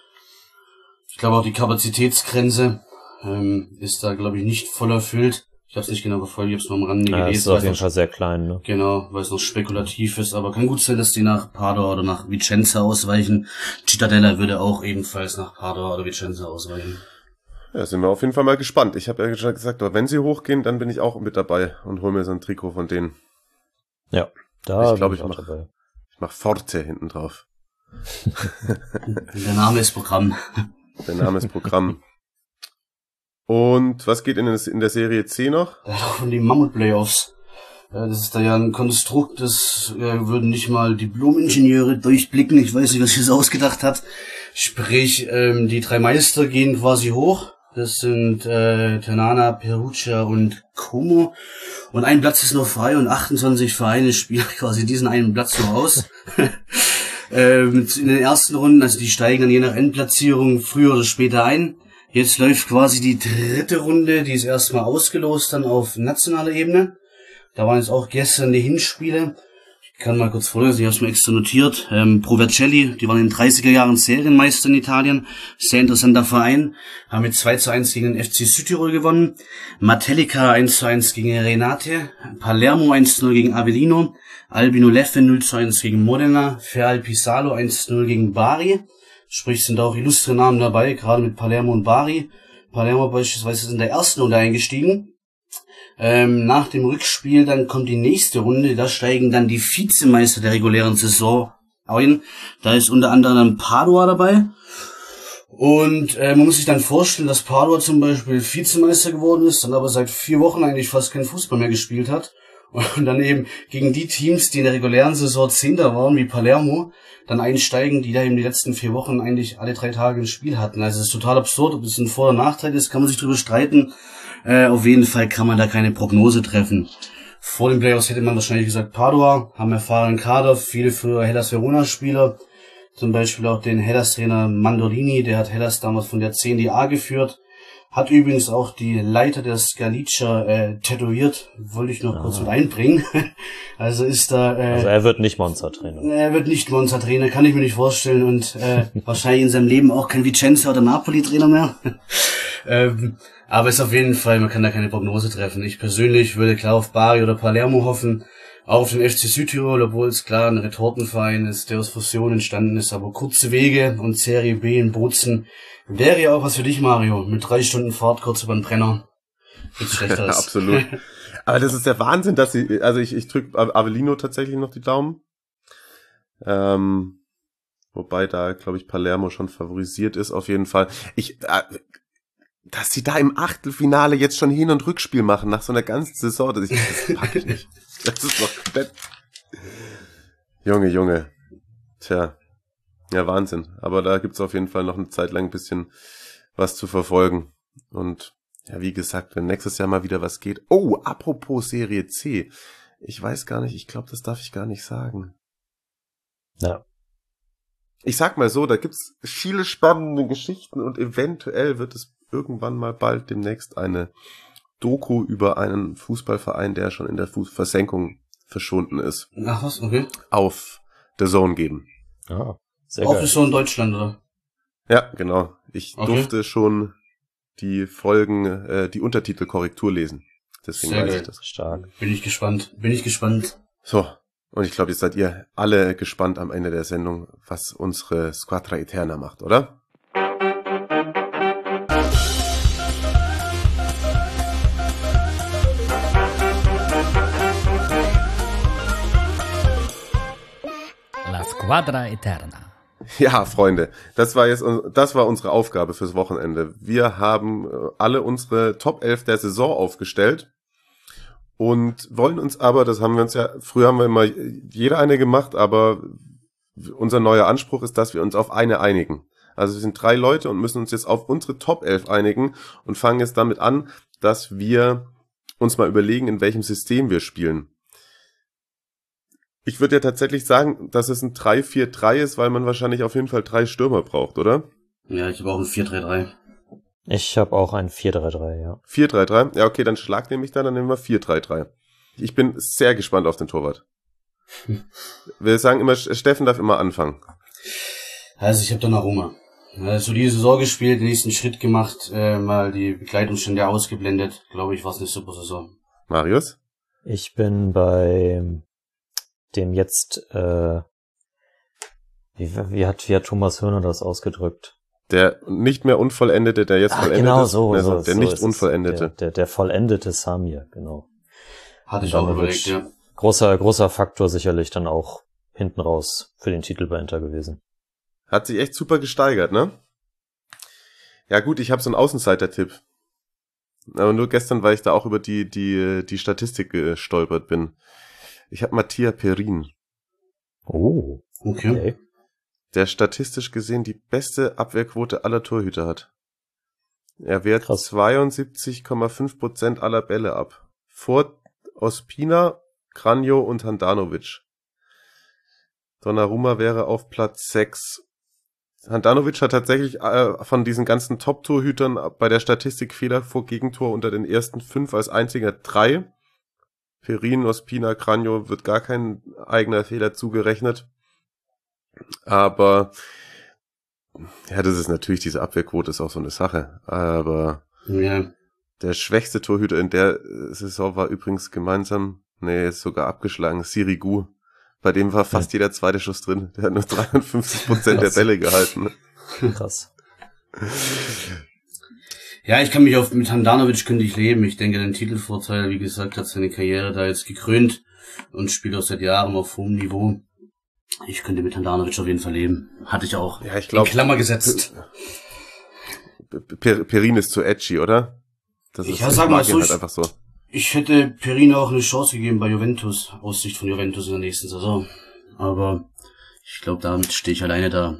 Ich glaube auch die Kapazitätsgrenze ähm, ist da, glaube ich, nicht voll erfüllt. Ich habe es nicht genau verfolgt, ich habe es nur am Rande Ja, gelesen. es ist auf weil jeden es Fall sehr klein, ne? noch, genau, weil es noch spekulativ ist, aber kann gut sein, dass die nach Padua oder nach Vicenza ausweichen. Cittadella würde auch ebenfalls nach Padua oder Vicenza ausweichen. Ja, sind wir auf jeden Fall mal gespannt. Ich habe ja schon gesagt, aber wenn sie hochgehen, dann bin ich auch mit dabei und hol mir so ein Trikot von denen. Ja, da Ich glaub, bin ich auch mach- dabei. Ich mach Forte hinten drauf. Der Name ist Programm. Der Name ist Programm. Und was geht in, des- in der Serie C noch? Ja, doch von den Mammut-Playoffs. Ja, das ist da ja ein Konstrukt, das äh, würden nicht mal Diplom-Ingenieure durchblicken. Ich weiß nicht, was sich das ausgedacht hat. Sprich, ähm, die drei Meister gehen quasi hoch. Das sind äh, Ternana, Perugia und Como. Und ein Platz ist noch frei und achtundzwanzig Vereine spielen quasi diesen einen Platz noch aus. Ähm, in den ersten Runden, also die steigen dann je nach Endplatzierung früher oder später ein. Jetzt läuft quasi die dritte Runde, die ist erstmal ausgelost dann auf nationaler Ebene. Da waren jetzt auch gestern die Hinspiele. Ich kann mal kurz vorlesen, ich habe es mir extra notiert. Ähm, Pro Vercelli, die waren in den dreißiger Jahren Serienmeister in Italien. Sehr interessanter Verein. Haben mit zwei zu eins gegen den F C Südtirol gewonnen. Matelica eins zu eins gegen Renate. Palermo eins zu null gegen Avellino. Albino Leffe null zu eins gegen Modena. Feral Pisalo eins zu null gegen Bari. Sprich, sind auch illustre Namen dabei, gerade mit Palermo und Bari. Palermo beispielsweise ist in der ersten Runde eingestiegen. Ähm, nach dem Rückspiel dann kommt die nächste Runde, da steigen dann die Vizemeister der regulären Saison ein. Da ist unter anderem Padua dabei. Und äh, man muss sich dann vorstellen, dass Padua zum Beispiel Vizemeister geworden ist, dann aber seit vier Wochen eigentlich fast keinen Fußball mehr gespielt hat. Und dann eben gegen die Teams, die in der regulären Saison Zehnter waren, wie Palermo, dann einsteigen, die da eben die letzten vier Wochen eigentlich alle drei Tage ein Spiel hatten. Also es ist total absurd, ob das ein Vor- oder Nachteil ist, kann man sich drüber streiten. Äh, auf jeden Fall kann man da keine Prognose treffen. Vor den Playoffs hätte man wahrscheinlich gesagt Padua, haben erfahrenen Kader, viele frühere Hellas Verona-Spieler, zum Beispiel auch den Hellas-Trainer Mandolini, der hat Hellas damals von der C in die A geführt, hat übrigens auch die Leiter der Scalicia äh, tätowiert, wollte ich noch ah. kurz mit einbringen. Also ist da... Äh, also er wird nicht Monza-Trainer. Er wird nicht Monza-Trainer, kann ich mir nicht vorstellen und äh, wahrscheinlich in seinem Leben auch kein Vicenza oder Napoli-Trainer mehr. ähm, aber ist auf jeden Fall, man kann da keine Prognose treffen. Ich persönlich würde klar auf Bari oder Palermo hoffen, auch auf den F C Südtirol, obwohl es klar ein Retortenverein ist, der aus Fusion entstanden ist, aber kurze Wege und Serie B in Bozen wäre ja auch was für dich, Mario, mit drei Stunden Fahrt kurz über den Brenner. Nichts Schlechteres. Absolut. Aber das ist der Wahnsinn, dass sie, also ich, ich drücke Avellino tatsächlich noch die Daumen. Ähm, wobei da, glaube ich, Palermo schon favorisiert ist, auf jeden Fall. Ich, äh, dass sie da im Achtelfinale jetzt schon Hin- und Rückspiel machen, nach so einer ganzen Saison, das, das pack ich nicht. Das ist doch komplett. Junge, Junge. Tja. Ja, Wahnsinn. Aber da gibt's auf jeden Fall noch eine Zeit lang ein bisschen was zu verfolgen. Und ja, wie gesagt, wenn nächstes Jahr mal wieder was geht. Oh, apropos Serie C. Ich weiß gar nicht, ich glaube, das darf ich gar nicht sagen. Ja. Ich sag mal so, da gibt's viele spannende Geschichten und eventuell wird es irgendwann mal bald demnächst eine Doku über einen Fußballverein, der schon in der Fuß- Versenkung verschwunden ist. Ach was, okay. Auf The Zone geben. Ah, sehr Auch geil. so in Deutschland, oder? Ja, genau. Ich Okay. durfte schon die Folgen, äh, die Untertitelkorrektur lesen. Deswegen Sehr weiß geil. ich das. Stark. Bin ich gespannt. Bin ich gespannt. So, und ich glaube, jetzt seid ihr alle gespannt am Ende der Sendung, was unsere Squadra Eterna macht, oder? La Squadra Eterna. Ja, Freunde, das war jetzt, das war unsere Aufgabe fürs Wochenende. Wir haben äh, alle unsere Top elf der Saison aufgestellt und wollen uns aber, das haben wir uns ja, früher haben wir immer jeder eine gemacht, aber unser neuer Anspruch ist, dass wir uns auf eine einigen. Also wir sind drei Leute und müssen uns jetzt auf unsere Top elf einigen und fangen jetzt damit an, dass wir uns mal überlegen, in welchem System wir spielen. Ich würde ja tatsächlich sagen, dass es ein drei vier drei ist, weil man wahrscheinlich auf jeden Fall drei Stürmer braucht, oder? Ja, ich habe auch ein vier drei drei. Ich habe auch ein vier drei drei, ja. vier drei drei? Ja, okay, dann schlag nämlich da, dann nehmen wir vier drei drei. Ich bin sehr gespannt auf den Torwart. Wir sagen immer, Steffen darf immer anfangen. Also ich habe Donnarumma. Also die Saison gespielt, den nächsten Schritt gemacht, äh, mal die Begleitumstände ausgeblendet. Glaube ich, war es eine super Saison. Marius? Ich bin bei dem jetzt, äh, wie, wie hat, wie hat Thomas Hörner das ausgedrückt? Der nicht mehr Unvollendete, der jetzt Ach, vollendet genau, ist. so, also so, der so nicht ist es. Unvollendete. Der, der, der vollendete Samir, genau. Hatte ich Und auch dann überlegt, wird ja. Großer, großer Faktor sicherlich dann auch hinten raus für den Titel bei Inter gewesen. Hat sich echt super gesteigert, ne? Ja gut, ich habe so einen Außenseiter-Tipp. Aber nur gestern, weil ich da auch über die, die, die Statistik gestolpert bin. Ich habe Mattia Perin, Oh, Okay. okay. der statistisch gesehen die beste Abwehrquote aller Torhüter hat. Er wehrt Krass. zweiundsiebzig Komma fünf Prozent aller Bälle ab. Vor Ospina, Kranjo und Handanovic. Donnarumma wäre auf Platz sechs. Handanovic hat tatsächlich äh, von diesen ganzen Top-Torhütern bei der Statistik Fehler vor Gegentor unter den ersten fünf als einziger drei. Perin, Ospina, Cranio wird gar kein eigener Fehler zugerechnet. Aber ja, das ist natürlich, diese Abwehrquote ist auch so eine Sache. Aber Ja. der schwächste Torhüter in der Saison war übrigens gemeinsam, nee, ist sogar abgeschlagen, Sirigu. Bei dem war fast jeder zweite Schuss drin. Der hat nur dreiundfünfzig Prozent der Bälle gehalten. Krass. Ja, ich kann mich auf, mit Handanovic könnte ich leben. Ich denke, den Titelvorteil, wie gesagt, hat seine Karriere da jetzt gekrönt und spielt auch seit Jahren auf hohem Niveau. Ich könnte mit Handanovic auf jeden Fall leben. Hatte ich auch. Ja, ich glaube, in Klammer gesetzt. Per- Perin ist zu edgy, oder? Das Ich ist, sag mal mag ihn so, halt ich- einfach so. Ich hätte Perin auch eine Chance gegeben bei Juventus, aus Sicht von Juventus in der nächsten Saison. Aber ich glaube, damit stehe ich alleine da.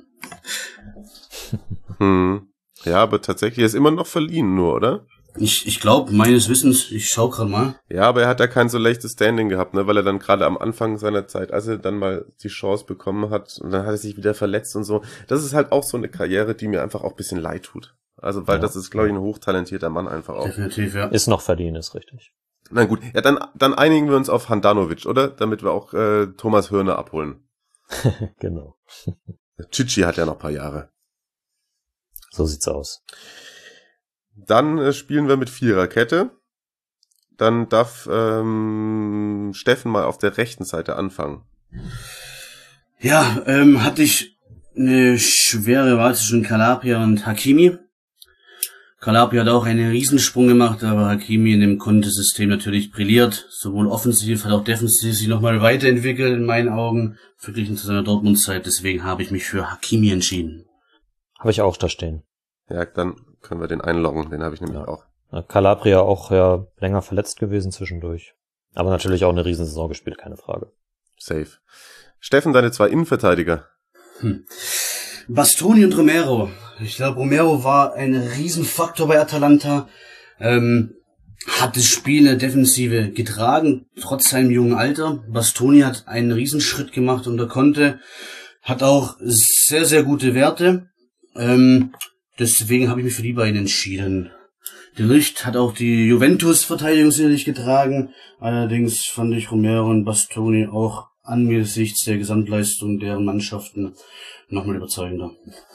Hm. Ja, aber tatsächlich er ist immer noch verliehen nur, oder? Ich, ich glaube, meines Wissens, ich schau gerade mal. Ja, aber er hat ja kein so leichtes Standing gehabt, ne, weil er dann gerade am Anfang seiner Zeit, als er dann mal die Chance bekommen hat, und dann hat er sich wieder verletzt und so. Das ist halt auch so eine Karriere, die mir einfach auch ein bisschen leid tut. Also, weil Ja. das ist, glaube ich, ein hochtalentierter Mann einfach auch. Definitiv, ja. Ist noch verdient, ist richtig. Na gut, ja, dann, dann einigen wir uns auf Handanovic, oder? Damit wir auch äh, Thomas Hörner abholen. Genau. Chichi hat ja noch ein paar Jahre. So sieht's aus. Dann äh, spielen wir mit Viererkette. Dann darf ähm, Steffen mal auf der rechten Seite anfangen. Ja, ähm, hatte ich eine schwere Wahl zwischen Calabria und Hakimi. Calabria hat auch einen Riesensprung gemacht, aber Hakimi in dem Conte-System natürlich brilliert. Sowohl offensiv als auch defensiv sich nochmal weiterentwickelt, in meinen Augen, verglichen zu seiner Dortmund-Zeit. Deswegen habe ich mich für Hakimi entschieden. Habe ich auch da stehen. Ja, dann können wir den einloggen. Den habe ich nämlich Ja. auch. Ja, Calabria auch ja länger verletzt gewesen zwischendurch. Aber natürlich auch eine Riesensaison gespielt, keine Frage. Safe. Steffen, deine zwei Innenverteidiger. Hm. Bastoni und Romero. Ich glaube, Romero war ein Riesenfaktor bei Atalanta. Ähm, hat das Spiel in der Defensive getragen, trotz seinem jungen Alter. Bastoni hat einen Riesenschritt gemacht unter Conte. Hat auch sehr, sehr gute Werte. Ähm, deswegen habe ich mich für die beiden entschieden. De Ligt hat auch die Juventus-Verteidigung sicherlich getragen. Allerdings fand ich Romero und Bastoni auch angesichts der Gesamtleistung deren Mannschaften nochmal überzeugender.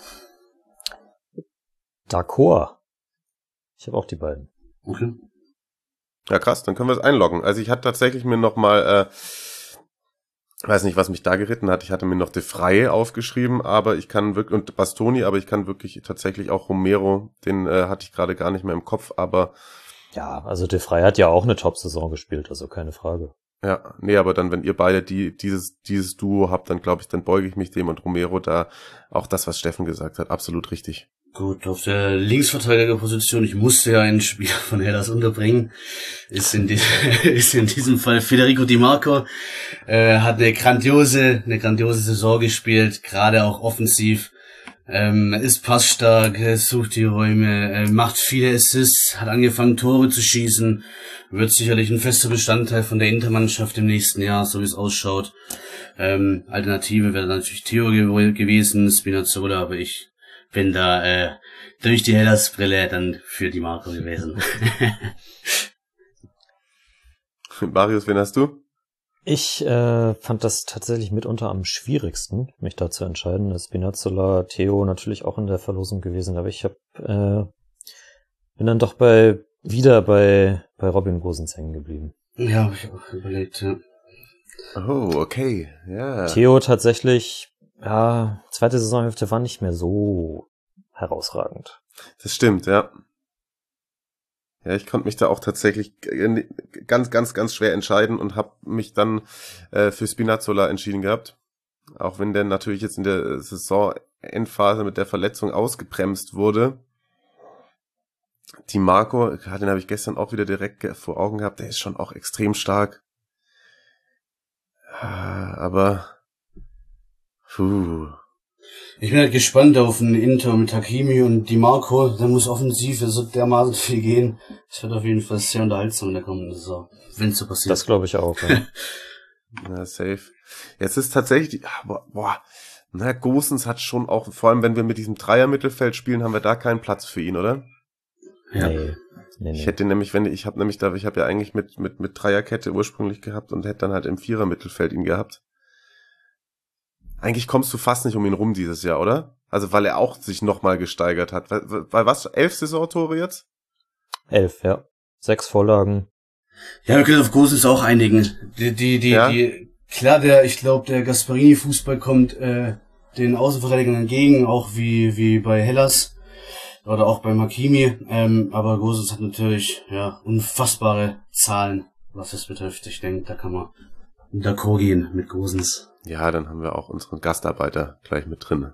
D'accord. Ich habe auch die beiden. Okay. Ja, krass, dann können wir es einloggen. Also ich hatte tatsächlich mir noch mal, äh, weiß nicht, was mich da geritten hat. Ich hatte mir noch De Vrij aufgeschrieben, aber ich kann wirklich, und Bastoni, aber ich kann wirklich tatsächlich auch Romero, den äh, hatte ich gerade gar nicht mehr im Kopf, aber Ja, also De Vrij hat ja auch eine Top-Saison gespielt, also keine Frage. ja, nee, aber dann, wenn ihr beide die dieses dieses Duo habt, dann glaube ich, dann beuge ich mich dem, und Romero da auch das, was Steffen gesagt hat, absolut richtig. Gut, auf der Linksverteidigerposition, ich musste ja einen Spieler von Hellas unterbringen, ist in, die, ist in diesem Fall Federico Di Marco, äh, hat eine grandiose, eine grandiose Saison gespielt, gerade auch offensiv, ähm, ist passstark, sucht die Räume, äh, macht viele Assists, hat angefangen Tore zu schießen, wird sicherlich ein fester Bestandteil von der Intermannschaft im nächsten Jahr, so wie es ausschaut. Ähm, Alternative wäre natürlich Theo ge- gewesen, Spinazzola, aber ich bin da äh, durch die Hellas-Brille dann für Di Marco gewesen. Marius, wen hast du? Ich äh, fand das tatsächlich mitunter am schwierigsten, mich da zu entscheiden. Spinazzola, Theo natürlich auch in der Verlosung gewesen, aber ich hab, äh, bin dann doch bei wieder bei bei Robin Gosens hängen geblieben. Ja, hab ich auch überlegt, ja. Oh, okay, ja. Theo tatsächlich, ja, zweite Saisonhälfte war nicht mehr so herausragend. Das stimmt, ja. Ja, ich konnte mich da auch tatsächlich ganz, ganz, ganz schwer entscheiden und habe mich dann äh, für Spinazzola entschieden gehabt. Auch wenn der natürlich jetzt in der Saisonendphase mit der Verletzung ausgebremst wurde. Di Marco, den habe ich gestern auch wieder direkt vor Augen gehabt, der ist schon auch extrem stark. Aber puh. Ich bin halt gespannt auf einen Inter mit Hakimi und Di Marco. Da muss offensiv so dermaßen viel gehen. Es wird auf jeden Fall sehr unterhaltsam in der kommenden Saison, wenn es so passiert. Das glaube ich auch. Ja. Ja, safe. Jetzt ist tatsächlich, boah, boah, na, Gosens hat schon auch, vor allem wenn wir mit diesem Dreier-Mittelfeld spielen, haben wir da keinen Platz für ihn, oder? Ja. Nee, nee, Ich nee. hätte nämlich, wenn ich, ich habe nämlich da, ich habe ja eigentlich mit mit mit Dreierkette ursprünglich gehabt und hätte dann halt im Vierer-Mittelfeld ihn gehabt. Eigentlich kommst du fast nicht um ihn rum dieses Jahr, oder? Also weil er auch sich nochmal gesteigert hat. Weil, weil was? Elf Saisontore jetzt? Elf, ja. Sechs Vorlagen. Ja, wir können auf Gosens auch einigen. Die, die, die, Ja? die, klar, der, ich glaube, der Gasparini-Fußball kommt äh, den Außenverteidigern entgegen, auch wie wie bei Hellas oder auch bei Hakimi. Ähm, aber Gosens hat natürlich ja unfassbare Zahlen, was das betrifft. Ich denke, da kann man d'accord gehen mit Gosens. Ja, dann haben wir auch unseren Gastarbeiter gleich mit drin.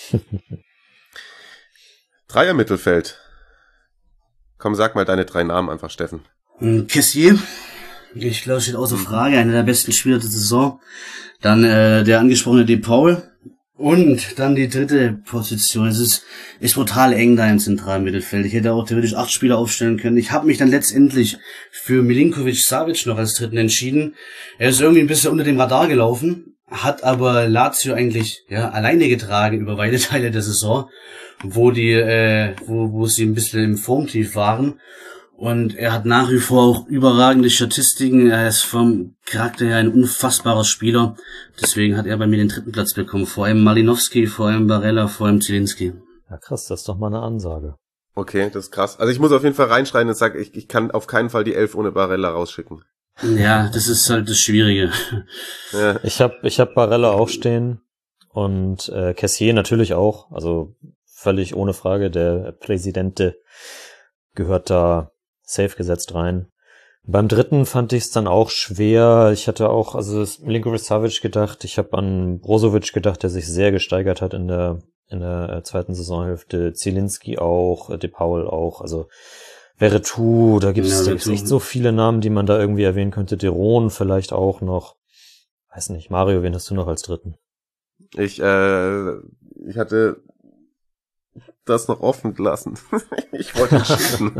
Dreier-Mittelfeld. Komm, sag mal deine drei Namen einfach, Steffen. Kessier, ich glaube, steht außer Frage, einer der besten Spieler der Saison. Dann äh, der angesprochene De Paul. Und dann die dritte Position. Es ist, ist brutal eng da im zentralen Mittelfeld. Ich hätte auch theoretisch acht Spieler aufstellen können. Ich habe mich dann letztendlich für Milinkovic-Savic noch als dritten entschieden. Er ist irgendwie ein bisschen unter dem Radar gelaufen, hat aber Lazio eigentlich ja alleine getragen über weite Teile der Saison, wo die, äh, wo, wo sie ein bisschen im Formtief waren. Und er hat nach wie vor auch überragende Statistiken. Er ist vom Charakter her ein unfassbarer Spieler. Deswegen hat er bei mir den dritten Platz bekommen. Vor allem Malinowski, vor allem Barella, vor allem Zielinski. Ja, krass, das ist doch mal eine Ansage. Okay, das ist krass. Also ich muss auf jeden Fall reinschreien und sagen, ich, ich kann auf keinen Fall die Elf ohne Barella rausschicken. Ja, das ist halt das Schwierige. Ja. Ich hab, ich hab Barella auch stehen und äh, Kessier natürlich auch. Also völlig ohne Frage. Der Präsidente gehört da safe gesetzt rein. Beim dritten fand ich es dann auch schwer. Ich hatte auch, also Milinkovic-Savic gedacht. Ich habe an Brozovic gedacht, der sich sehr gesteigert hat in der in der zweiten Saisonhälfte. Zielinski auch, De Paul auch. Also Veretout, da gibt es Ja, echt so viele Namen, die man da irgendwie erwähnen könnte. Deron vielleicht auch noch. Weiß nicht, Mario, wen hast du noch als dritten? Ich, äh, ich hatte das noch offen gelassen. Ich wollte cheaten.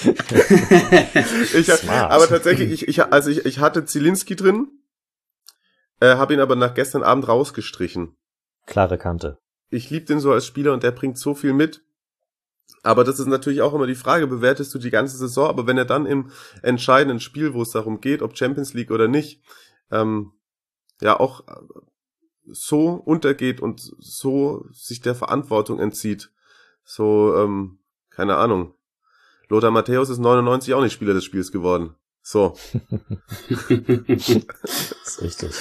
ich, Smart. aber tatsächlich, ich, ich, also ich, ich hatte Zielinski drin, äh, habe ihn aber nach gestern Abend rausgestrichen. Klare Kante. Ich liebe den so als Spieler und der bringt so viel mit. Aber das ist natürlich auch immer die Frage, bewertest du die ganze Saison, aber wenn er dann im entscheidenden Spiel, wo es darum geht, ob Champions League oder nicht, ähm, ja auch so untergeht und so sich der Verantwortung entzieht, so, ähm, keine Ahnung. Lothar Matthäus ist neunundneunzig auch nicht Spieler des Spiels geworden. So. Das ist richtig.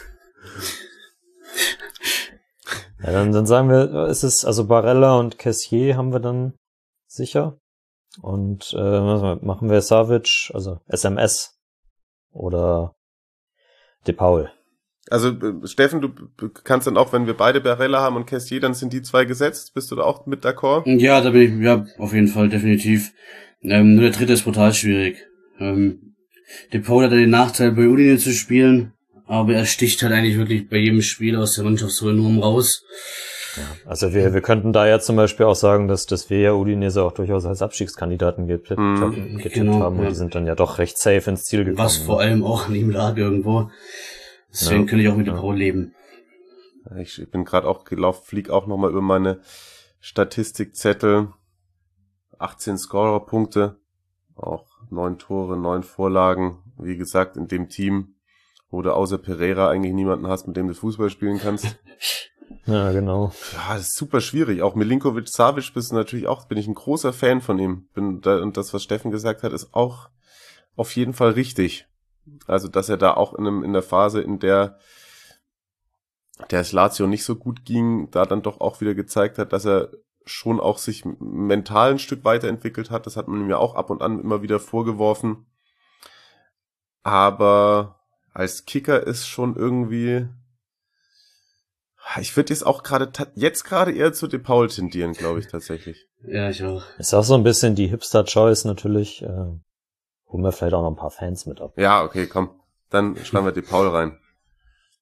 Ja, dann, dann sagen wir, es ist, also Barella und Kessier haben wir dann sicher. Und äh, was machen wir Savic, also S M S oder De Paul. Also, äh, Steffen, du b- kannst dann auch, wenn wir beide Barella haben und Kessier, dann sind die zwei gesetzt. Bist du da auch mit d'accord? Ja, da bin ich, ja, auf jeden Fall, definitiv. Ähm, nur der dritte ist brutal schwierig. Ähm, De Paul hat ja den Nachteil, bei Udine zu spielen, aber er sticht halt eigentlich wirklich bei jedem Spiel aus der Mannschaftsrolle nur raus. Ja, also wir, wir könnten da ja zum Beispiel auch sagen, dass, dass wir ja Udinese auch durchaus als Abstiegskandidaten getippt, Mhm. getippt Genau, haben und ja. die sind dann ja doch recht safe ins Ziel gekommen. Was vor allem auch an ihm lag irgendwo. Deswegen Ja, könnte ich auch mit De ja. Paul leben. Ich bin gerade auch gelaufen, flieg auch nochmal über meine Statistikzettel. achtzehn Scorerpunkte, auch neun Tore, neun Vorlagen. Wie gesagt, in dem Team, wo du außer Pereira eigentlich niemanden hast, mit dem du Fußball spielen kannst. Ja, genau. Ja, das ist super schwierig. Auch Milinkovic-Savic bist du natürlich auch, bin ich ein großer Fan von ihm. Bin da, und das, was Steffen gesagt hat, ist auch auf jeden Fall richtig. Also, dass er da auch in, einem, in der Phase, in der der es Lazio nicht so gut ging, da dann doch auch wieder gezeigt hat, dass er schon auch sich mental ein Stück weiterentwickelt hat. Das hat man ihm ja auch ab und an immer wieder vorgeworfen. Aber als Kicker ist schon irgendwie, ich würde jetzt auch gerade, jetzt gerade eher zu De Paul tendieren, glaube ich tatsächlich. Ja, ich auch. Ist auch so ein bisschen die Hipster-Choice natürlich. Äh, holen wir vielleicht auch noch ein paar Fans mit ab. Ja, okay, komm. Dann schlagen wir De Paul rein.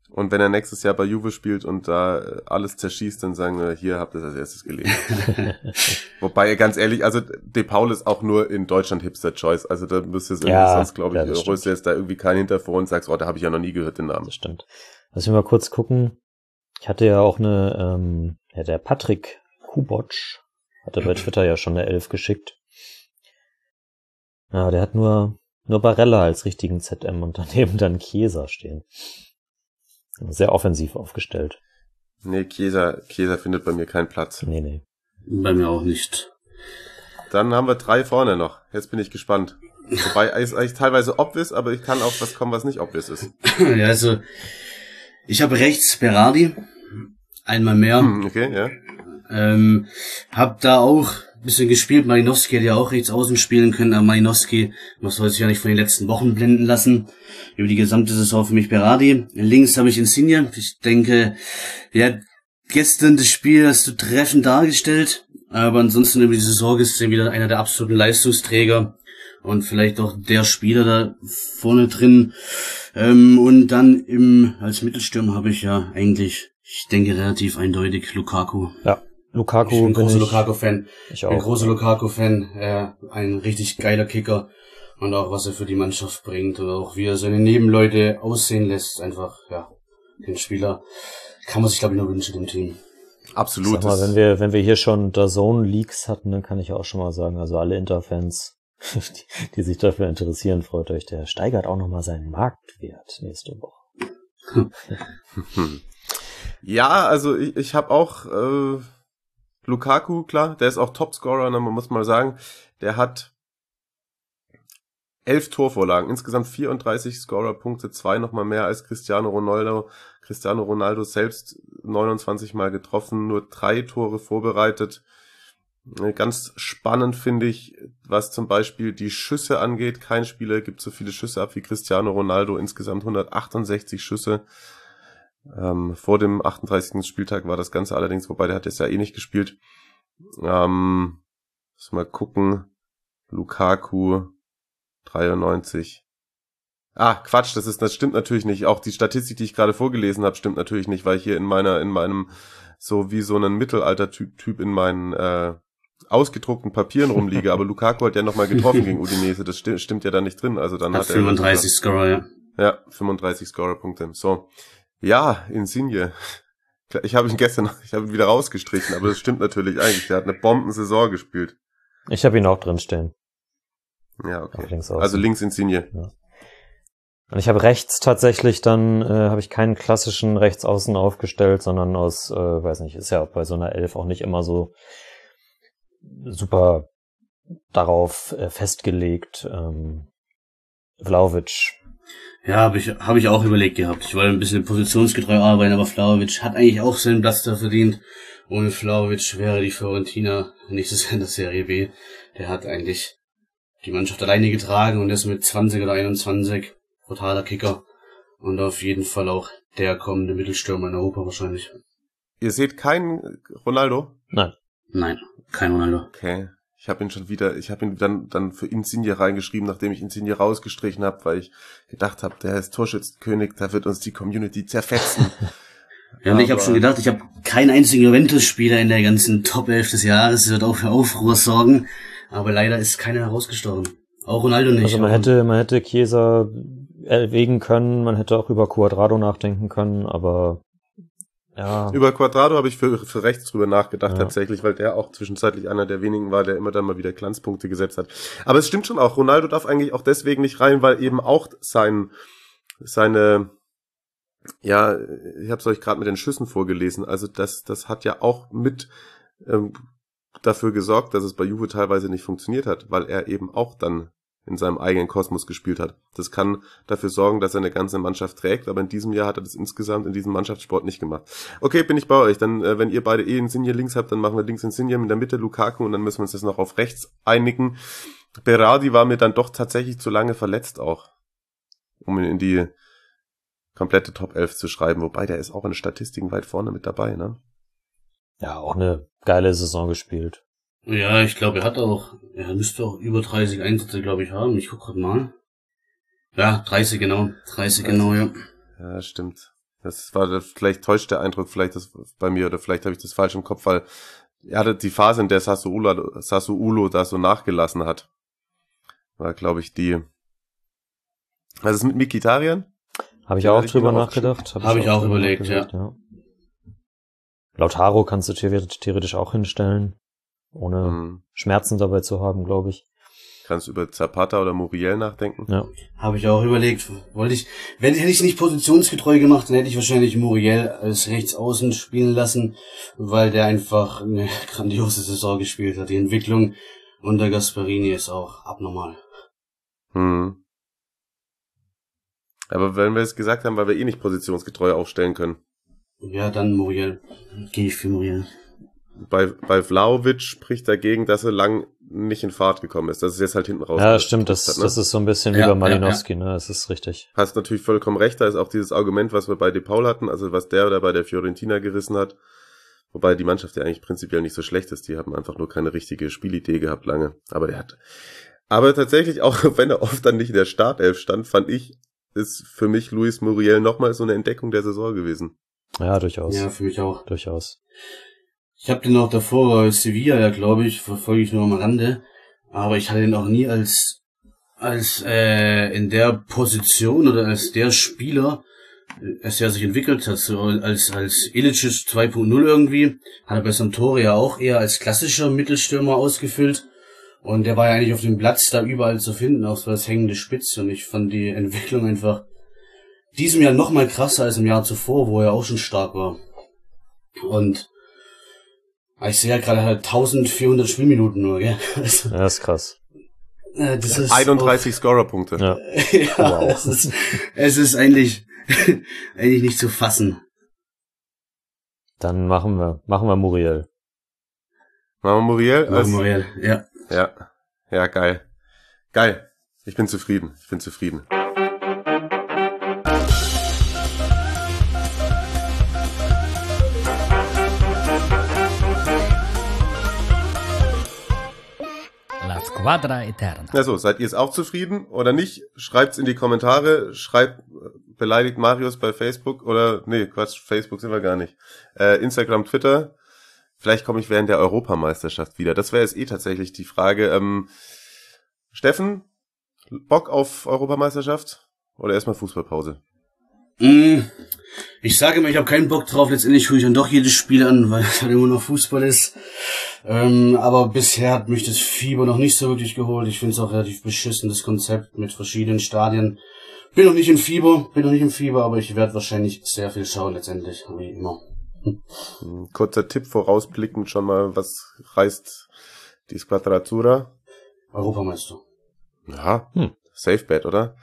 Und wenn er nächstes Jahr bei Juve spielt und da alles zerschießt, dann sagen wir, hier habt ihr das als erstes gelesen. Wobei, ganz ehrlich, also De Paul ist auch nur in Deutschland Hipster-Choice. Also da müsstest du ja, sonst, glaube ich, ja, holst du jetzt da irgendwie keinen hinter vor und sagst, oh, da habe ich ja noch nie gehört den Namen. Das stimmt. Lass mich mal kurz gucken. Ich hatte ja auch eine, ähm, ja, der Patrick Kuboc hatte bei Twitter ja schon eine Elf geschickt. Ja, der hat nur, nur Barella als richtigen Z M und daneben dann Chiesa stehen. Sehr offensiv aufgestellt. Nee, Chiesa, Chiesa findet bei mir keinen Platz. Nee, nee. Bei mir auch nicht. Dann haben wir drei vorne noch. Jetzt bin ich gespannt. Wobei es eigentlich teilweise obvious, aber ich kann auch was kommen, was nicht obvious ist. Ja, also ich habe rechts Berardi, einmal mehr. Hm, okay, ja. Ähm, hab da auch ein bisschen gespielt. Malinowski hätte ja auch rechts außen spielen können, aber Malinowski, man soll sich ja nicht von den letzten Wochen blenden lassen. Über die gesamte Saison für mich Berardi. Links habe ich Insigne. Ich denke, ja, gestern das Spiel hast du treffend dargestellt, aber ansonsten über die Saison ist er wieder einer der absoluten Leistungsträger und vielleicht auch der Spieler da vorne drin. Ähm, und dann im als Mittelstürmer habe ich ja eigentlich, ich denke relativ eindeutig, Lukaku. Ja, Lukaku. Ich bin ein großer ich, Lukaku-Fan. Ich Ich bin auch. ein großer Lukaku-Fan. Äh, ein richtig geiler Kicker. Und auch was er für die Mannschaft bringt und auch wie er seine Nebenleute aussehen lässt. Einfach, ja, den Spieler kann man sich, glaube ich, nur wünschen im Team. Absolut. Sag mal, wenn wir, wenn wir hier schon D A Z N-Leaks hatten, dann kann ich auch schon mal sagen, also alle Inter-Fans, die, die sich dafür interessieren, freut euch, der steigert auch nochmal seinen Marktwert nächste Woche. Ja, also ich, ich habe auch äh, Lukaku, klar, der ist auch Topscorer, man muss mal sagen, der hat elf Torvorlagen, insgesamt vierunddreißig Scorerpunkte, zwei nochmal mehr als Cristiano Ronaldo. Cristiano Ronaldo selbst neunundzwanzig Mal getroffen, nur drei Tore vorbereitet. Ganz spannend finde ich, was zum Beispiel die Schüsse angeht. Kein Spieler gibt so viele Schüsse ab wie Cristiano Ronaldo, insgesamt hundertachtundsechzig Schüsse. Ähm, vor dem achtunddreißigsten Spieltag war das Ganze allerdings, wobei der hat jetzt ja eh nicht gespielt. Ähm, muss mal gucken. Lukaku dreiundneunzig. Ah, Quatsch, das ist, das stimmt natürlich nicht. Auch die Statistik, die ich gerade vorgelesen habe, stimmt natürlich nicht, weil ich hier in meiner, in meinem, so wie so einen Mittelalter-Typ Typ in meinen äh, ausgedruckten Papieren rumliege. Aber Lukaku hat ja nochmal getroffen gegen Udinese. Das sti- stimmt ja da nicht drin. Also dann Hat hat er fünfunddreißig Scorer, ja. ja fünfunddreißig Scorerpunkte. So, ja, Insigne. Ich habe ihn gestern, ich habe ihn wieder rausgestrichen, aber das stimmt natürlich eigentlich. Der hat eine Bombensaison gespielt. Ich habe ihn auch drin stehen. Ja, okay. Links außen. Also links Insigne. Ja. Und ich habe rechts tatsächlich dann, äh, habe ich keinen klassischen Rechtsaußen aufgestellt, sondern aus, äh, weiß nicht, ist ja bei so einer Elf auch nicht immer so super darauf äh, festgelegt. Ähm, Vlahovic. Ja, habe ich, hab ich auch überlegt gehabt. Ich wollte ein bisschen positionsgetreu arbeiten, aber Vlahovic hat eigentlich auch seinen Platz da verdient. Ohne Vlahovic wäre die Fiorentina nächstes Jahr in der Serie B. Der hat eigentlich die Mannschaft alleine getragen und ist mit zwanzig oder einundzwanzig brutaler Kicker. Und auf jeden Fall auch der kommende Mittelstürmer in Europa wahrscheinlich. Ihr seht keinen Ronaldo? Nein. Nein, kein Ronaldo. Okay. Ich habe ihn schon wieder, ich habe ihn dann dann für Insigne reingeschrieben, nachdem ich Insigne rausgestrichen habe, weil ich gedacht habe, der ist Torschützenkönig, da wird uns die Community zerfetzen. Ja, und ich habe schon gedacht, ich habe keinen einzigen Juventus-Spieler in der ganzen Top elf des Jahres. Das wird auch für Aufruhr sorgen. Aber leider ist keiner herausgestorben. Auch Ronaldo nicht. Also man hätte, man hätte Chiesa erwägen können, man hätte auch über Cuadrado nachdenken können, aber ja. Über Cuadrado habe ich für, für rechts drüber nachgedacht, Ja. tatsächlich, weil der auch zwischenzeitlich einer der wenigen war, der immer dann mal wieder Glanzpunkte gesetzt hat. Aber es stimmt schon auch, Ronaldo darf eigentlich auch deswegen nicht rein, weil eben auch sein, seine, ja, ich habe es euch gerade mit den Schüssen vorgelesen, also das, das hat ja auch mit ähm, dafür gesorgt, dass es bei Juve teilweise nicht funktioniert hat, weil er eben auch dann in seinem eigenen Kosmos gespielt hat. Das kann dafür sorgen, dass er eine ganze Mannschaft trägt, aber in diesem Jahr hat er das insgesamt in diesem Mannschaftssport nicht gemacht. Okay, bin ich bei euch. Dann, äh, wenn ihr beide eh Insigne links habt, dann machen wir links Insigne, in der Mitte Lukaku und dann müssen wir uns jetzt noch auf rechts einigen. Berardi war mir dann doch tatsächlich zu lange verletzt auch, um ihn in die komplette Top elf zu schreiben, wobei der ist auch in Statistiken weit vorne mit dabei, ne? Ja, auch eine geile Saison gespielt. Ja, ich glaube, er hat auch, er müsste auch über dreißig Einsätze, glaube ich, haben. Ich guck grad mal. Ja, dreißig genau. dreißig genau, ja. Ja, stimmt. Das war, vielleicht täuscht der Eindruck vielleicht das bei mir oder vielleicht habe ich das falsch im Kopf, weil er hatte die Phase, in der Sassuolo, Sassuolo da so nachgelassen hat. War, glaube ich, die. Was ist mit Mkhitaryan? Habe ich auch drüber nachgedacht. Habe hab ich auch, auch überlegt, ja. ja. Lautaro kannst du theoretisch auch hinstellen, ohne hm. Schmerzen dabei zu haben, glaube ich. Kannst du über Zapata oder Muriel nachdenken? Ja. Habe ich auch überlegt. Wollte ich, wenn hätte ich nicht positionsgetreu gemacht, dann hätte ich wahrscheinlich Muriel als Rechtsaußen spielen lassen, weil der einfach eine grandiose Saison gespielt hat. Die Entwicklung unter Gasperini ist auch abnormal. Hm. Aber wenn wir es gesagt haben, weil wir eh nicht positionsgetreu aufstellen können. Ja, dann Muriel. Gehe ich für Muriel. Bei, bei Vlahovic spricht dagegen, dass er lang nicht in Fahrt gekommen ist. Das ist jetzt halt hinten raus. Ja, stimmt. Das, hat, ne? das ist so ein bisschen ja, wie bei Malinowski, ja, ja. ne? Das ist richtig. Hast natürlich vollkommen recht. Da ist auch dieses Argument, was wir bei De Paul hatten, also was der oder bei der Fiorentina gerissen hat. Wobei die Mannschaft ja eigentlich prinzipiell nicht so schlecht ist. Die haben einfach nur keine richtige Spielidee gehabt lange. Aber der hat, aber tatsächlich, auch wenn er oft dann nicht in der Startelf stand, fand ich, ist für mich Luis Muriel nochmal so eine Entdeckung der Saison gewesen. Ja, durchaus. Ja, für mich auch. Durchaus. Ich habe den noch davor bei Sevilla, ja, glaube ich, verfolge ich nur am Rande, aber ich hatte den auch nie als als äh, in der Position oder als der Spieler, als der sich entwickelt hat, so als als Ilicic zwei Punkt null irgendwie, hat er bei Sampdoria auch eher als klassischer Mittelstürmer ausgefüllt und der war ja eigentlich auf dem Platz da überall zu finden, auch so als hängende Spitze, und ich fand die Entwicklung einfach diesem Jahr noch mal krasser als im Jahr zuvor, wo er auch schon stark war. Und ich sehe ja gerade halt eintausendvierhundert Spielminuten nur, gell? Also, ja, ist krass. Äh, das ist einunddreißig auch, Scorerpunkte. Ja, ja wow. es, ist, es ist eigentlich, eigentlich nicht zu fassen. Dann machen wir, machen wir Muriel. Machen wir Muriel? Machen wir Muriel, ja. Ja, ja, geil. Geil. Ich bin zufrieden. Ich bin zufrieden. Squadra Eterna. Also, seid ihr es auch zufrieden oder nicht? Schreibt's in die Kommentare, schreibt, beleidigt Marius bei Facebook oder, nee, Quatsch, Facebook sind wir gar nicht. Äh, Instagram, Twitter. Vielleicht komme ich während der Europameisterschaft wieder. Das wäre jetzt eh tatsächlich die Frage. Ähm, Steffen, Bock auf Europameisterschaft oder erstmal Fußballpause? Mm, ich sage immer, ich habe keinen Bock drauf. Letztendlich gucke ich dann doch jedes Spiel an, weil es halt immer noch Fußball ist. Ähm, aber bisher hat mich das Fieber noch nicht so wirklich geholt. Ich finde es auch relativ beschissen, das Konzept mit verschiedenen Stadien. Bin noch nicht im Fieber, bin noch nicht im Fieber, aber ich werde wahrscheinlich sehr viel schauen letztendlich, wie immer. Hm. Kurzer Tipp vorausblickend schon mal, was reißt die Squadra Azzurra? Europameister. Ja, hm. Safe Bet, oder?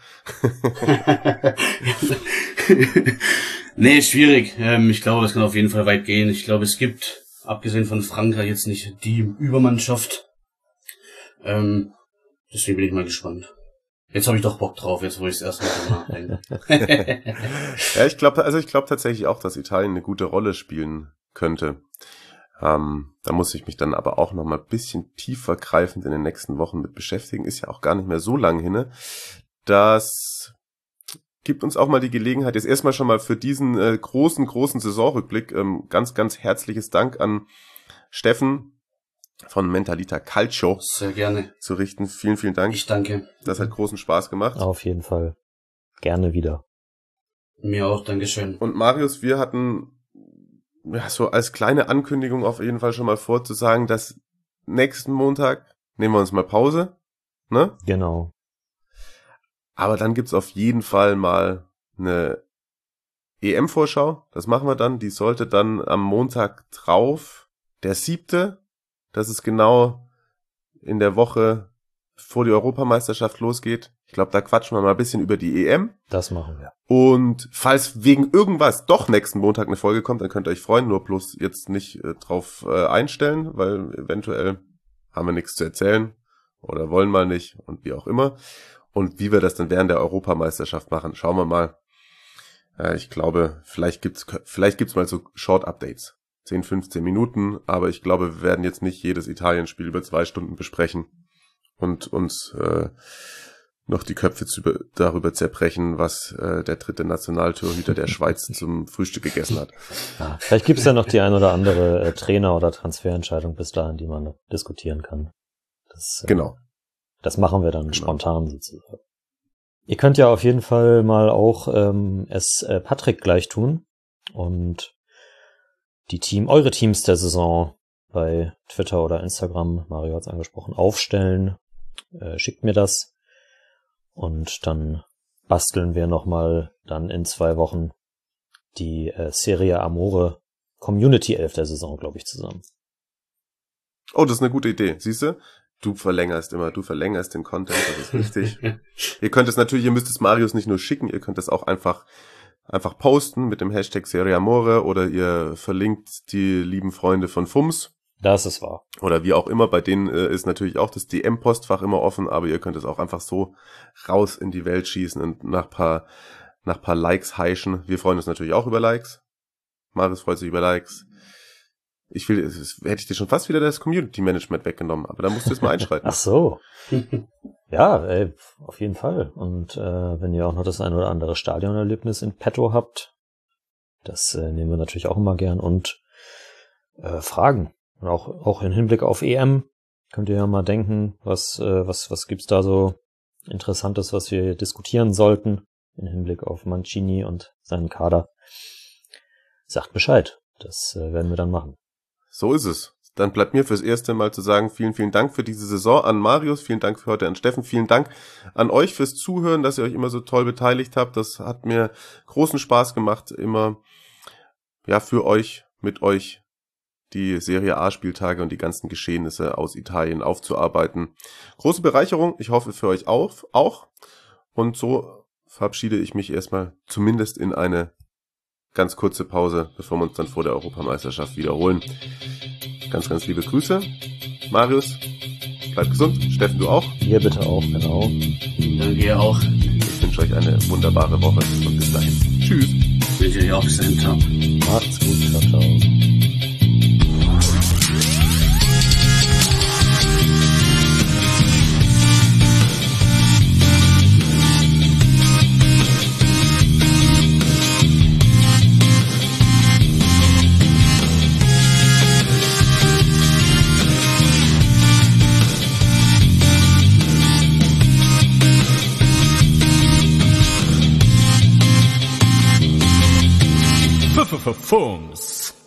Nee, schwierig. Ähm, ich glaube, das kann auf jeden Fall weit gehen. Ich glaube, es gibt, abgesehen von Frankreich, jetzt nicht die Übermannschaft. Ähm, deswegen bin ich mal gespannt. Jetzt habe ich doch Bock drauf, jetzt wo ich es erst mal nachdenke. Ja, ich glaube, also ich glaube tatsächlich auch, dass Italien eine gute Rolle spielen könnte. Ähm, da muss ich mich dann aber auch noch mal ein bisschen tiefer greifend in den nächsten Wochen mit beschäftigen. Ist ja auch gar nicht mehr so lang hin. Das gibt uns auch mal die Gelegenheit, jetzt erstmal schon mal für diesen äh, großen, großen Saisonrückblick ähm, ganz, ganz herzliches Dank an Steffen von Mentalita Calcio. Sehr gerne. Zu richten. Vielen, vielen Dank. Ich danke. Das hat großen Spaß gemacht. Auf jeden Fall. Gerne wieder. Mir auch, Dankeschön. Und Marius, wir hatten ja so als kleine Ankündigung auf jeden Fall schon mal vorzusagen, dass nächsten Montag nehmen wir uns mal Pause, ne? Genau. Aber dann gibt's auf jeden Fall mal eine E M-Vorschau. Das machen wir dann. Die sollte dann am Montag drauf, der siebte. Das ist genau in der Woche, bevor die Europameisterschaft losgeht. Ich glaube, da quatschen wir mal ein bisschen über die E M. Das machen wir. Und falls wegen irgendwas doch nächsten Montag eine Folge kommt, dann könnt ihr euch freuen. Nur bloß jetzt nicht äh, drauf äh, einstellen, weil eventuell haben wir nichts zu erzählen oder wollen mal nicht und wie auch immer. Und wie wir das dann während der Europameisterschaft machen, schauen wir mal. Äh, ich glaube, vielleicht gibt's vielleicht gibt's mal so Short-Updates. zehn, fünfzehn Minuten. Aber ich glaube, wir werden jetzt nicht jedes Italien-Spiel über zwei Stunden besprechen und uns äh, noch die Köpfe zu, darüber zerbrechen, was äh, der dritte Nationaltorhüter der Schweiz zum Frühstück gegessen hat. Ja, vielleicht gibt's ja noch die ein oder andere äh, Trainer- oder Transferentscheidung bis dahin, die man diskutieren kann. Das, äh, Genau. Das machen wir dann genau. Spontan sozusagen. Ihr könnt ja auf jeden Fall mal auch ähm, es äh, Patrick gleich tun und die Team, eure Teams der Saison bei Twitter oder Instagram, Mario hat's angesprochen, aufstellen. Äh, schickt mir das. Und dann basteln wir nochmal dann in zwei Wochen die äh, Serie Amore Community elf der Saison, glaube ich, zusammen. Oh, das ist eine gute Idee. Siehst du? Du verlängerst immer, du verlängerst den Content, das ist wichtig. Ihr könnt es natürlich, ihr müsst es Marius nicht nur schicken, ihr könnt es auch einfach einfach posten mit dem Hashtag Serie Amore oder ihr verlinkt die lieben Freunde von F U M S. Das ist wahr. Oder wie auch immer, bei denen äh, ist natürlich auch das D M-Postfach immer offen, aber ihr könnt es auch einfach so raus in die Welt schießen und nach paar, nach paar Likes heischen. Wir freuen uns natürlich auch über Likes. Marius freut sich über Likes. Ich will, es, hätte ich dir schon fast wieder das Community-Management weggenommen, aber da musst du jetzt mal einschreiten. Ach so. Ja, ey, auf jeden Fall. Und äh, wenn ihr auch noch das ein oder andere Stadionerlebnis in petto habt, das äh, nehmen wir natürlich auch immer gern. Und äh, Fragen. Und auch, auch im Hinblick auf E M könnt ihr ja mal denken, was, äh, was, was gibt's da so Interessantes, was wir diskutieren sollten im Hinblick auf Mancini und seinen Kader. Sagt Bescheid. Das äh, werden wir dann machen. So ist es. Dann bleibt mir fürs erste Mal zu sagen, vielen, vielen Dank für diese Saison an Marius, vielen Dank für heute an Steffen, vielen Dank an euch fürs Zuhören, dass ihr euch immer so toll beteiligt habt. Das hat mir großen Spaß gemacht, immer ja für euch, mit euch die Serie A-Spieltage und die ganzen Geschehnisse aus Italien aufzuarbeiten. Große Bereicherung, ich hoffe für euch auch. auch. Und so verabschiede ich mich erstmal zumindest in eine ganz kurze Pause, bevor wir uns dann vor der Europameisterschaft wiederholen. Ganz, ganz liebe Grüße. Marius, bleib gesund. Steffen, du auch? Ihr bitte auch, genau. Danke, ihr auch. Ich wünsche euch eine wunderbare Woche und bis dahin. Tschüss. Ich wünsche euch auch bis dahin. Ciao. Macht's gut. Ciao, ciao. F F F F U M S